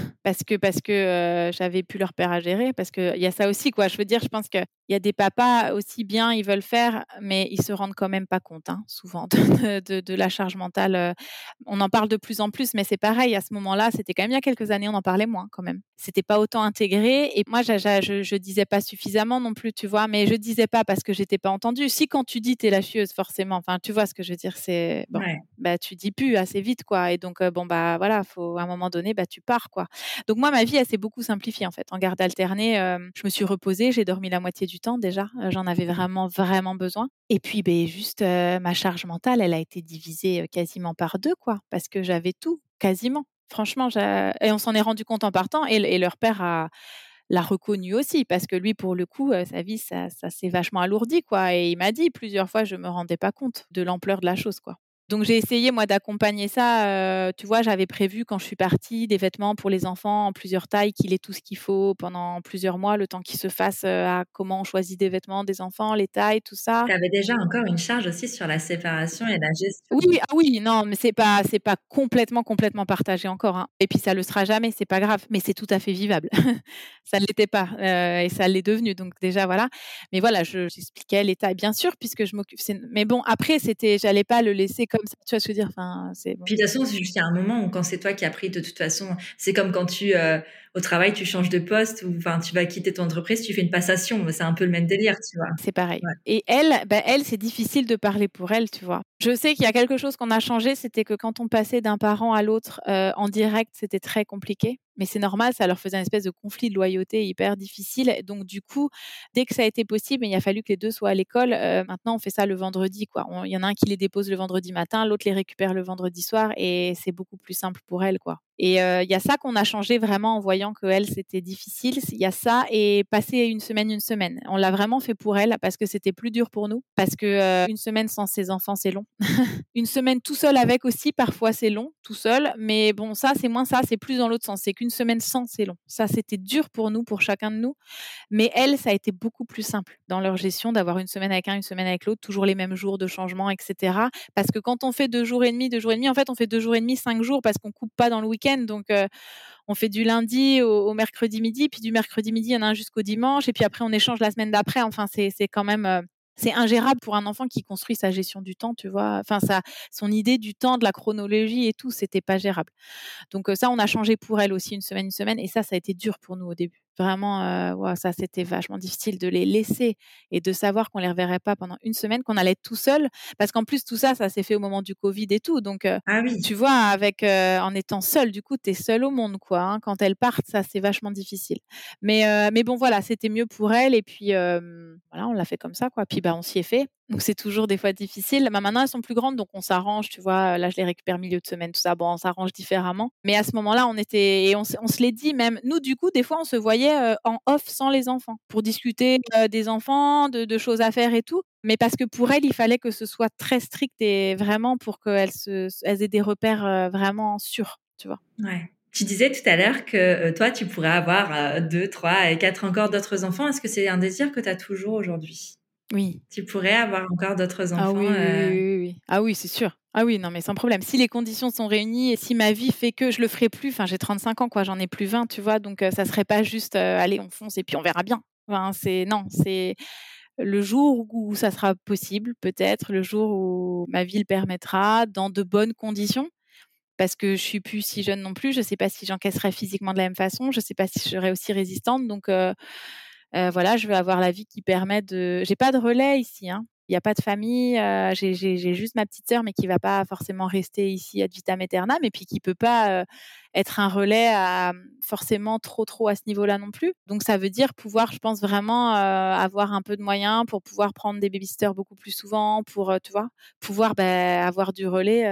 parce que, j'avais plus leur père à gérer, parce qu'il y a ça aussi quoi. Je veux dire, je pense qu'il y a des papas aussi bien ils veulent faire, mais ils se rendent quand même pas compte, hein, souvent de la charge mentale, on en parle de plus en plus, mais c'est pareil à ce moment-là, c'était quand même il y a quelques années, on en parlait moins quand même. C'était pas autant intégré et moi je disais pas suffisamment non plus, tu vois? Mais je disais pas parce que j'étais pas entendue. Si quand tu dis: «Tu es la chieuse» forcément, enfin tu vois ce que je veux dire? C'est bon. Ouais. Tu dis plus assez vite quoi et donc voilà, faut à un moment donné, tu pars quoi. Donc moi ma vie elle s'est beaucoup simplifiée en fait. En garde alternée, je me suis reposée, j'ai dormi la moitié du temps déjà, j'en avais vraiment, vraiment besoin et puis juste, ma charge mentale elle a été divisée, quasiment par 2 quoi, parce que j'avais tout, quasiment. Franchement et on s'en est rendu compte en partant et leur père l'a reconnu aussi parce que lui pour le coup, sa vie ça s'est vachement alourdi quoi et il m'a dit plusieurs fois: «Je me rendais pas compte de l'ampleur de la chose quoi». Donc j'ai essayé moi d'accompagner ça, tu vois? J'avais prévu quand je suis partie des vêtements pour les enfants en plusieurs tailles, qu'il ait tout ce qu'il faut pendant plusieurs mois, le temps qu'ils se fassent, à comment on choisit des vêtements des enfants, les tailles, tout ça. Tu avais déjà encore une charge aussi sur la séparation et la gestion. Oui, ah oui, non, mais c'est pas complètement partagé encore, hein et puis ça le sera jamais, c'est pas grave, mais c'est tout à fait vivable. Ça ne l'était pas, et ça l'est devenu donc déjà voilà. Mais voilà, j'expliquais l'état bien sûr puisque je m'occupe mais bon après j'allais pas le laisser comme ça, tu vois ce que je veux dire? Enfin, c'est bon. Puis de toute façon, c'est juste qu'il y a un moment où quand c'est toi qui as pris de toute façon, c'est comme quand au travail, tu changes de poste ou enfin, tu vas quitter ton entreprise, tu fais une passation. C'est un peu le même délire, tu vois? C'est pareil Ouais. et elle, c'est difficile de parler pour elle, tu vois? Je sais qu'il y a quelque chose qu'on a changé, c'était que quand on passait d'un parent à l'autre, en direct, c'était très compliqué. Mais c'est normal, ça leur faisait une espèce de conflit de loyauté hyper difficile. Donc du coup, dès que ça a été possible, il a fallu que les 2 soient à l'école, maintenant on fait ça le vendredi, quoi. Il y en a un qui les dépose le vendredi matin, l'autre les récupère le vendredi soir et c'est beaucoup plus simple pour elles, quoi. Et il y a ça qu'on a changé vraiment en voyant qu'elle, c'était difficile. Il y a ça et passer une semaine, une semaine. On l'a vraiment fait pour elle parce que c'était plus dur pour nous, parce que, une semaine sans ses enfants, c'est long. Une semaine tout seul avec aussi, parfois c'est long, tout seul, mais bon ça, c'est moins ça, c'est plus dans l'autre sens. C'est qu'une semaine sans, c'est long. Ça, c'était dur pour nous, pour chacun de nous, mais elles, ça a été beaucoup plus simple dans leur gestion d'avoir une semaine avec un, une semaine avec l'autre, toujours les mêmes jours de changement, et cetera. Parce que quand on fait 2 jours et demi, en fait, on fait 2 jours et demi, 5 jours parce qu'on coupe pas dans le week-end. Donc, on fait du lundi au mercredi midi, puis du mercredi midi, il y en a un jusqu'au dimanche, et puis après, on échange la semaine d'après. Enfin, c'est quand même, c'est ingérable pour un enfant qui construit sa gestion du temps, tu vois. Enfin, son idée du temps, de la chronologie et tout, c'était pas gérable. Donc ça, on a changé pour elle aussi une semaine, et ça a été dur pour nous au début. Vraiment, ouais, ça, c'était vachement difficile de les laisser et de savoir qu'on les reverrait pas pendant une semaine, qu'on allait être tout seul. Parce qu'en plus, tout ça, ça s'est fait au moment du Covid et tout. Donc, Ah oui. tu vois, avec, en étant seule, du coup, tu es seule au monde, quoi, hein. Quand elles partent, ça, c'est vachement difficile. Mais bon, voilà, c'était mieux pour elle. Et puis, voilà, on l'a fait comme ça, quoi. Puis, bah, on s'y est fait. Donc c'est toujours des fois difficile. Bah, maintenant, elles sont plus grandes, donc on s'arrange, tu vois. Là, je les récupère milieu de semaine, tout ça. Bon, on s'arrange différemment. Mais à ce moment-là, on se l'est dit même. Nous, du coup, des fois, on se voyait en off sans les enfants pour discuter des enfants, de choses à faire et tout. Mais parce que pour elles, il fallait que ce soit très strict et vraiment pour qu'elles aient des repères vraiment sûrs, tu vois. Ouais. Tu disais tout à l'heure que toi, tu pourrais avoir 2, 3 et 4 encore d'autres enfants. Est-ce que c'est un désir que tu as toujours aujourd'hui? Oui. Tu pourrais avoir encore d'autres Ah enfants oui, oui, oui, oui, oui. Ah oui, c'est sûr. Ah oui, non, mais sans problème. Si les conditions sont réunies et si ma vie fait que je le ferai plus, enfin, j'ai 35 ans, quoi, j'en ai plus 20, tu vois, donc ça serait pas juste, allez, on fonce et puis on verra bien. Enfin, c'est le jour où ça sera possible, peut-être, le jour où ma vie le permettra, dans de bonnes conditions, parce que je suis plus si jeune non plus. Je sais pas si j'encaisserai physiquement de la même façon. Je sais pas si je serai aussi résistante. Donc, voilà, je veux avoir la vie qui permet de. J'ai pas de relais ici, hein. Il y a pas de famille. J'ai juste ma petite sœur, mais qui va pas forcément rester ici ad vitam aeternam, et puis qui peut pas être un relais forcément trop à ce niveau-là non plus. Donc ça veut dire pouvoir, je pense vraiment avoir un peu de moyens pour pouvoir prendre des babysitters beaucoup plus souvent, pour tu vois, pouvoir avoir du relais.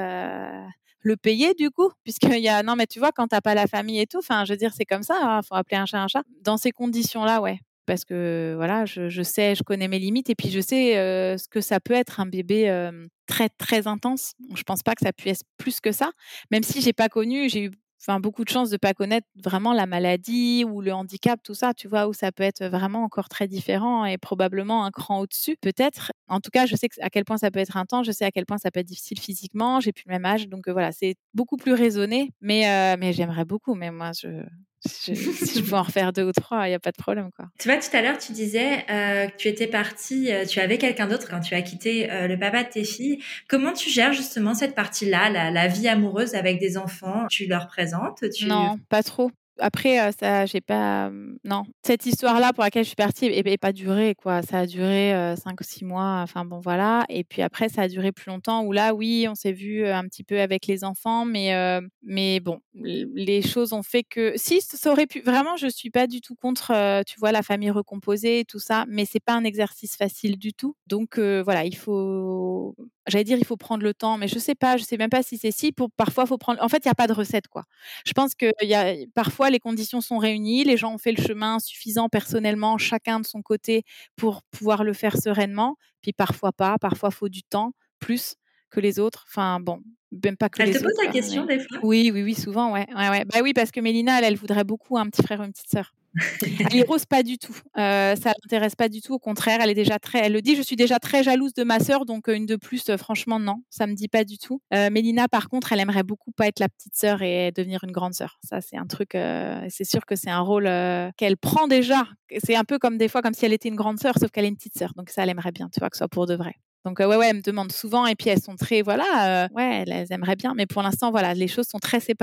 Le payer du coup, puisqu'il y a non mais tu vois, quand t'as pas la famille et tout, enfin je veux dire, c'est comme ça, hein, faut appeler un chat un chat. Dans ces conditions-là, ouais, parce que voilà, je sais, je connais mes limites, et puis je sais ce que ça peut être un bébé très intense. Je pense pas que ça puisse être plus que ça, même si j'ai eu beaucoup de chance de pas connaître vraiment la maladie ou le handicap, tout ça, tu vois, où ça peut être vraiment encore très différent et probablement un cran au-dessus, peut-être. En tout cas, je sais à quel point ça peut être intense, je sais à quel point ça peut être difficile physiquement, j'ai plus le même âge, donc voilà, c'est beaucoup plus raisonné, mais j'aimerais beaucoup, mais moi, si je peux en refaire 2 ou 3, il y a pas de problème, quoi. Tu vois, tout à l'heure, tu disais que tu étais partie, tu avais quelqu'un d'autre quand tu as quitté le papa de tes filles. Comment tu gères justement cette partie-là, la vie amoureuse avec des enfants? Tu leur présentes? Non, pas trop. Après, ça j'ai pas, non. Cette histoire-là pour laquelle je suis partie est pas durée, quoi. Ça a duré, 5 ou 6 mois, enfin bon, voilà, et puis après ça a duré plus longtemps où là, oui, on s'est vus, un petit peu avec les enfants, mais bon, les choses ont fait que si, ça aurait pu vraiment, je suis pas du tout contre, tu vois, la famille recomposée et tout ça, mais c'est pas un exercice facile du tout. Donc voilà, j'allais dire, il faut prendre le temps, mais je sais pas, je sais même pas si c'est si, parfois faut prendre, en fait, il y a pas de recette, quoi. Je pense que parfois les conditions sont réunies, les gens ont fait le chemin suffisant personnellement, chacun de son côté, pour pouvoir le faire sereinement. Puis parfois pas, parfois faut du temps, plus que les autres. Enfin bon, même pas que Elle te les pose autres, la quoi, question mais des fois? oui, oui, oui, souvent, ouais, ouais, ouais. Bah oui, parce que Mélina, elle voudrait beaucoup un petit frère ou une petite sœur. Elle rose pas du tout. Ça l'intéresse pas du tout. Au contraire, elle le dit: «Je suis déjà très jalouse de ma sœur, donc une de plus, franchement non, ça me dit pas du tout». Mélina, par contre, elle aimerait beaucoup pas être la petite sœur et devenir une grande sœur. Ça, c'est un truc, c'est sûr que c'est un rôle qu'elle prend déjà. C'est un peu comme des fois comme si elle était une grande sœur, sauf qu'elle est une petite sœur. Donc ça, elle aimerait bien, tu vois, que ce soit pour de vrai. Donc ouais, elle me demande souvent, et puis elles sont très, voilà, ouais, elles aimeraient bien, mais pour l'instant, voilà, les choses sont très séparées.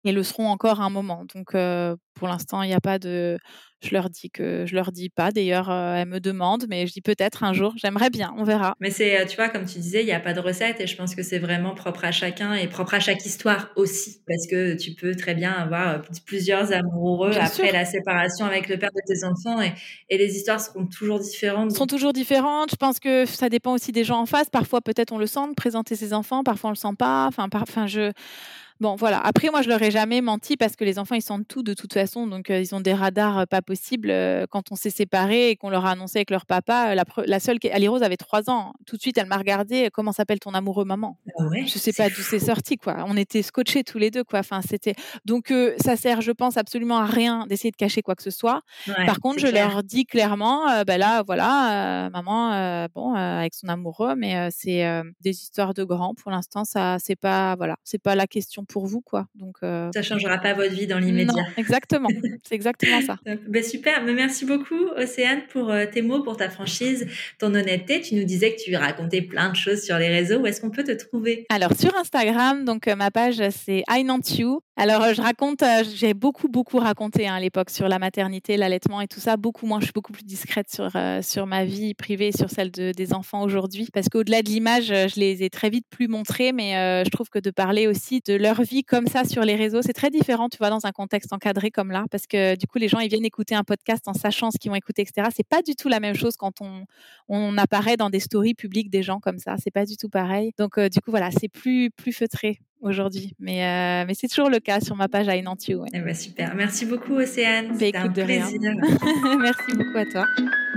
et le seront encore un moment. Donc, pour l'instant, il n'y a pas de... Je leur dis pas. D'ailleurs, elles me demandent, mais je dis peut-être un jour. J'aimerais bien, on verra. Mais c'est, tu vois, comme tu disais, il n'y a pas de recette et je pense que c'est vraiment propre à chacun et propre à chaque histoire aussi. Parce que tu peux très bien avoir plusieurs amoureux Bien après sûr. la séparation avec le père de tes enfants et les histoires seront toujours différentes. Sont toujours différentes. Je pense que ça dépend aussi des gens en face. Parfois, peut-être on le sent de présenter ses enfants, parfois on le sent pas. Bon, voilà. Après, moi, je leur ai jamais menti parce que les enfants, ils sentent tout de toute façon. Donc, ils ont des radars pas possibles. Quand on s'est séparés et qu'on leur a annoncé avec leur papa, la seule, Ali-Rose avait 3 ans. Tout de suite, elle m'a regardé. Comment s'appelle ton amoureux, maman? Ah ouais, Je sais pas d'où c'est sorti, quoi. On était scotchés tous les deux, quoi. Enfin, c'était... Donc, ça sert, je pense, absolument à rien d'essayer de cacher quoi que ce soit. ouais, Par contre, je leur dis clairement, là, voilà, maman, avec son amoureux, mais c'est des histoires de grands. Pour l'instant, ça, c'est pas la question pour vous, quoi. Donc, ça changera pas votre vie dans l'immédiat. Non, exactement. C'est exactement ça. Super. Mais merci beaucoup, Océane, pour tes mots, pour ta franchise, ton honnêteté. Tu nous disais que tu racontais plein de choses sur les réseaux. Où est-ce qu'on peut te trouver? Alors, sur Instagram, donc ma page, c'est I Not You. Alors, je raconte, j'ai beaucoup raconté à l'époque sur la maternité, l'allaitement et tout ça. Beaucoup moins, je suis beaucoup plus discrète sur ma vie privée et sur celle des enfants aujourd'hui. Parce qu'au-delà de l'image, je les ai très vite plus montrées. Mais je trouve que de parler aussi de leur vie comme ça sur les réseaux, c'est très différent, tu vois, dans un contexte encadré comme là. Parce que du coup, les gens, ils viennent écouter un podcast en sachant ce qu'ils vont écouter, etc. C'est pas du tout la même chose quand on apparaît dans des stories publiques des gens comme ça. C'est pas du tout pareil. Donc, du coup, voilà, c'est plus feutré aujourd'hui. Mais c'est toujours le cas sur ma page I Not You. Ouais. Eh ben, super. Merci beaucoup, Océane. C'était un plaisir. Merci beaucoup à toi.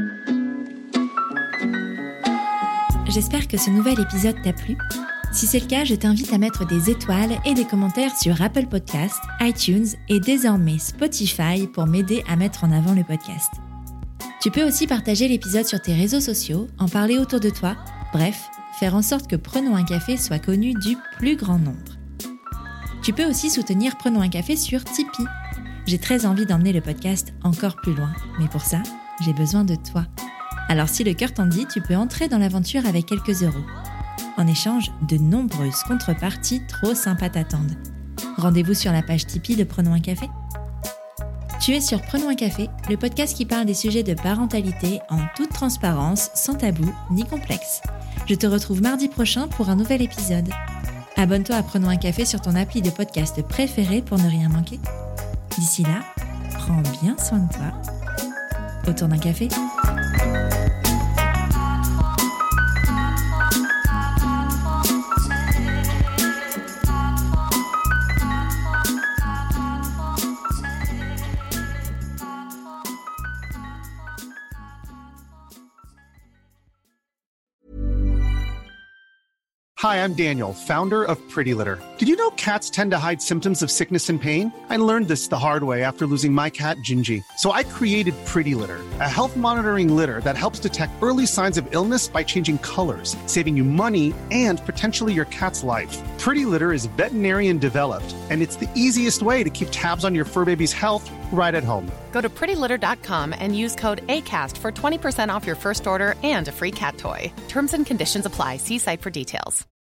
J'espère que ce nouvel épisode t'a plu. Si c'est le cas, je t'invite à mettre des étoiles et des commentaires sur Apple Podcasts, iTunes et désormais Spotify pour m'aider à mettre en avant le podcast. Tu peux aussi partager l'épisode sur tes réseaux sociaux, en parler autour de toi, bref, faire en sorte que Prenons un café soit connu du plus grand nombre. Tu peux aussi soutenir Prenons un café sur Tipeee. J'ai très envie d'emmener le podcast encore plus loin, mais pour ça, j'ai besoin de toi. Alors si le cœur t'en dit, tu peux entrer dans l'aventure avec quelques euros. En échange, de nombreuses contreparties trop sympas t'attendent. Rendez-vous sur la page Tipeee de Prenons un café. Tu es sur Prenons un café, le podcast qui parle des sujets de parentalité en toute transparence, sans tabou ni complexe. Je te retrouve mardi prochain pour un nouvel épisode. Abonne-toi à Prenons un café sur ton appli de podcast préféré pour ne rien manquer. D'ici là, prends bien soin de toi. Autour d'un café. Hi, I'm Daniel, founder of Pretty Litter. Did you know cats tend to hide symptoms of sickness and pain? I learned this the hard way after losing my cat, Gingy. So I created Pretty Litter, a health monitoring litter that helps detect early signs of illness by changing colors, saving you money and potentially your cat's life. Pretty Litter is veterinarian developed, and it's the easiest way to keep tabs on your fur baby's health right at home. Go to prettylitter.com and use code ACAST for 20% off your first order and a free cat toy. Terms and conditions apply. See site for details.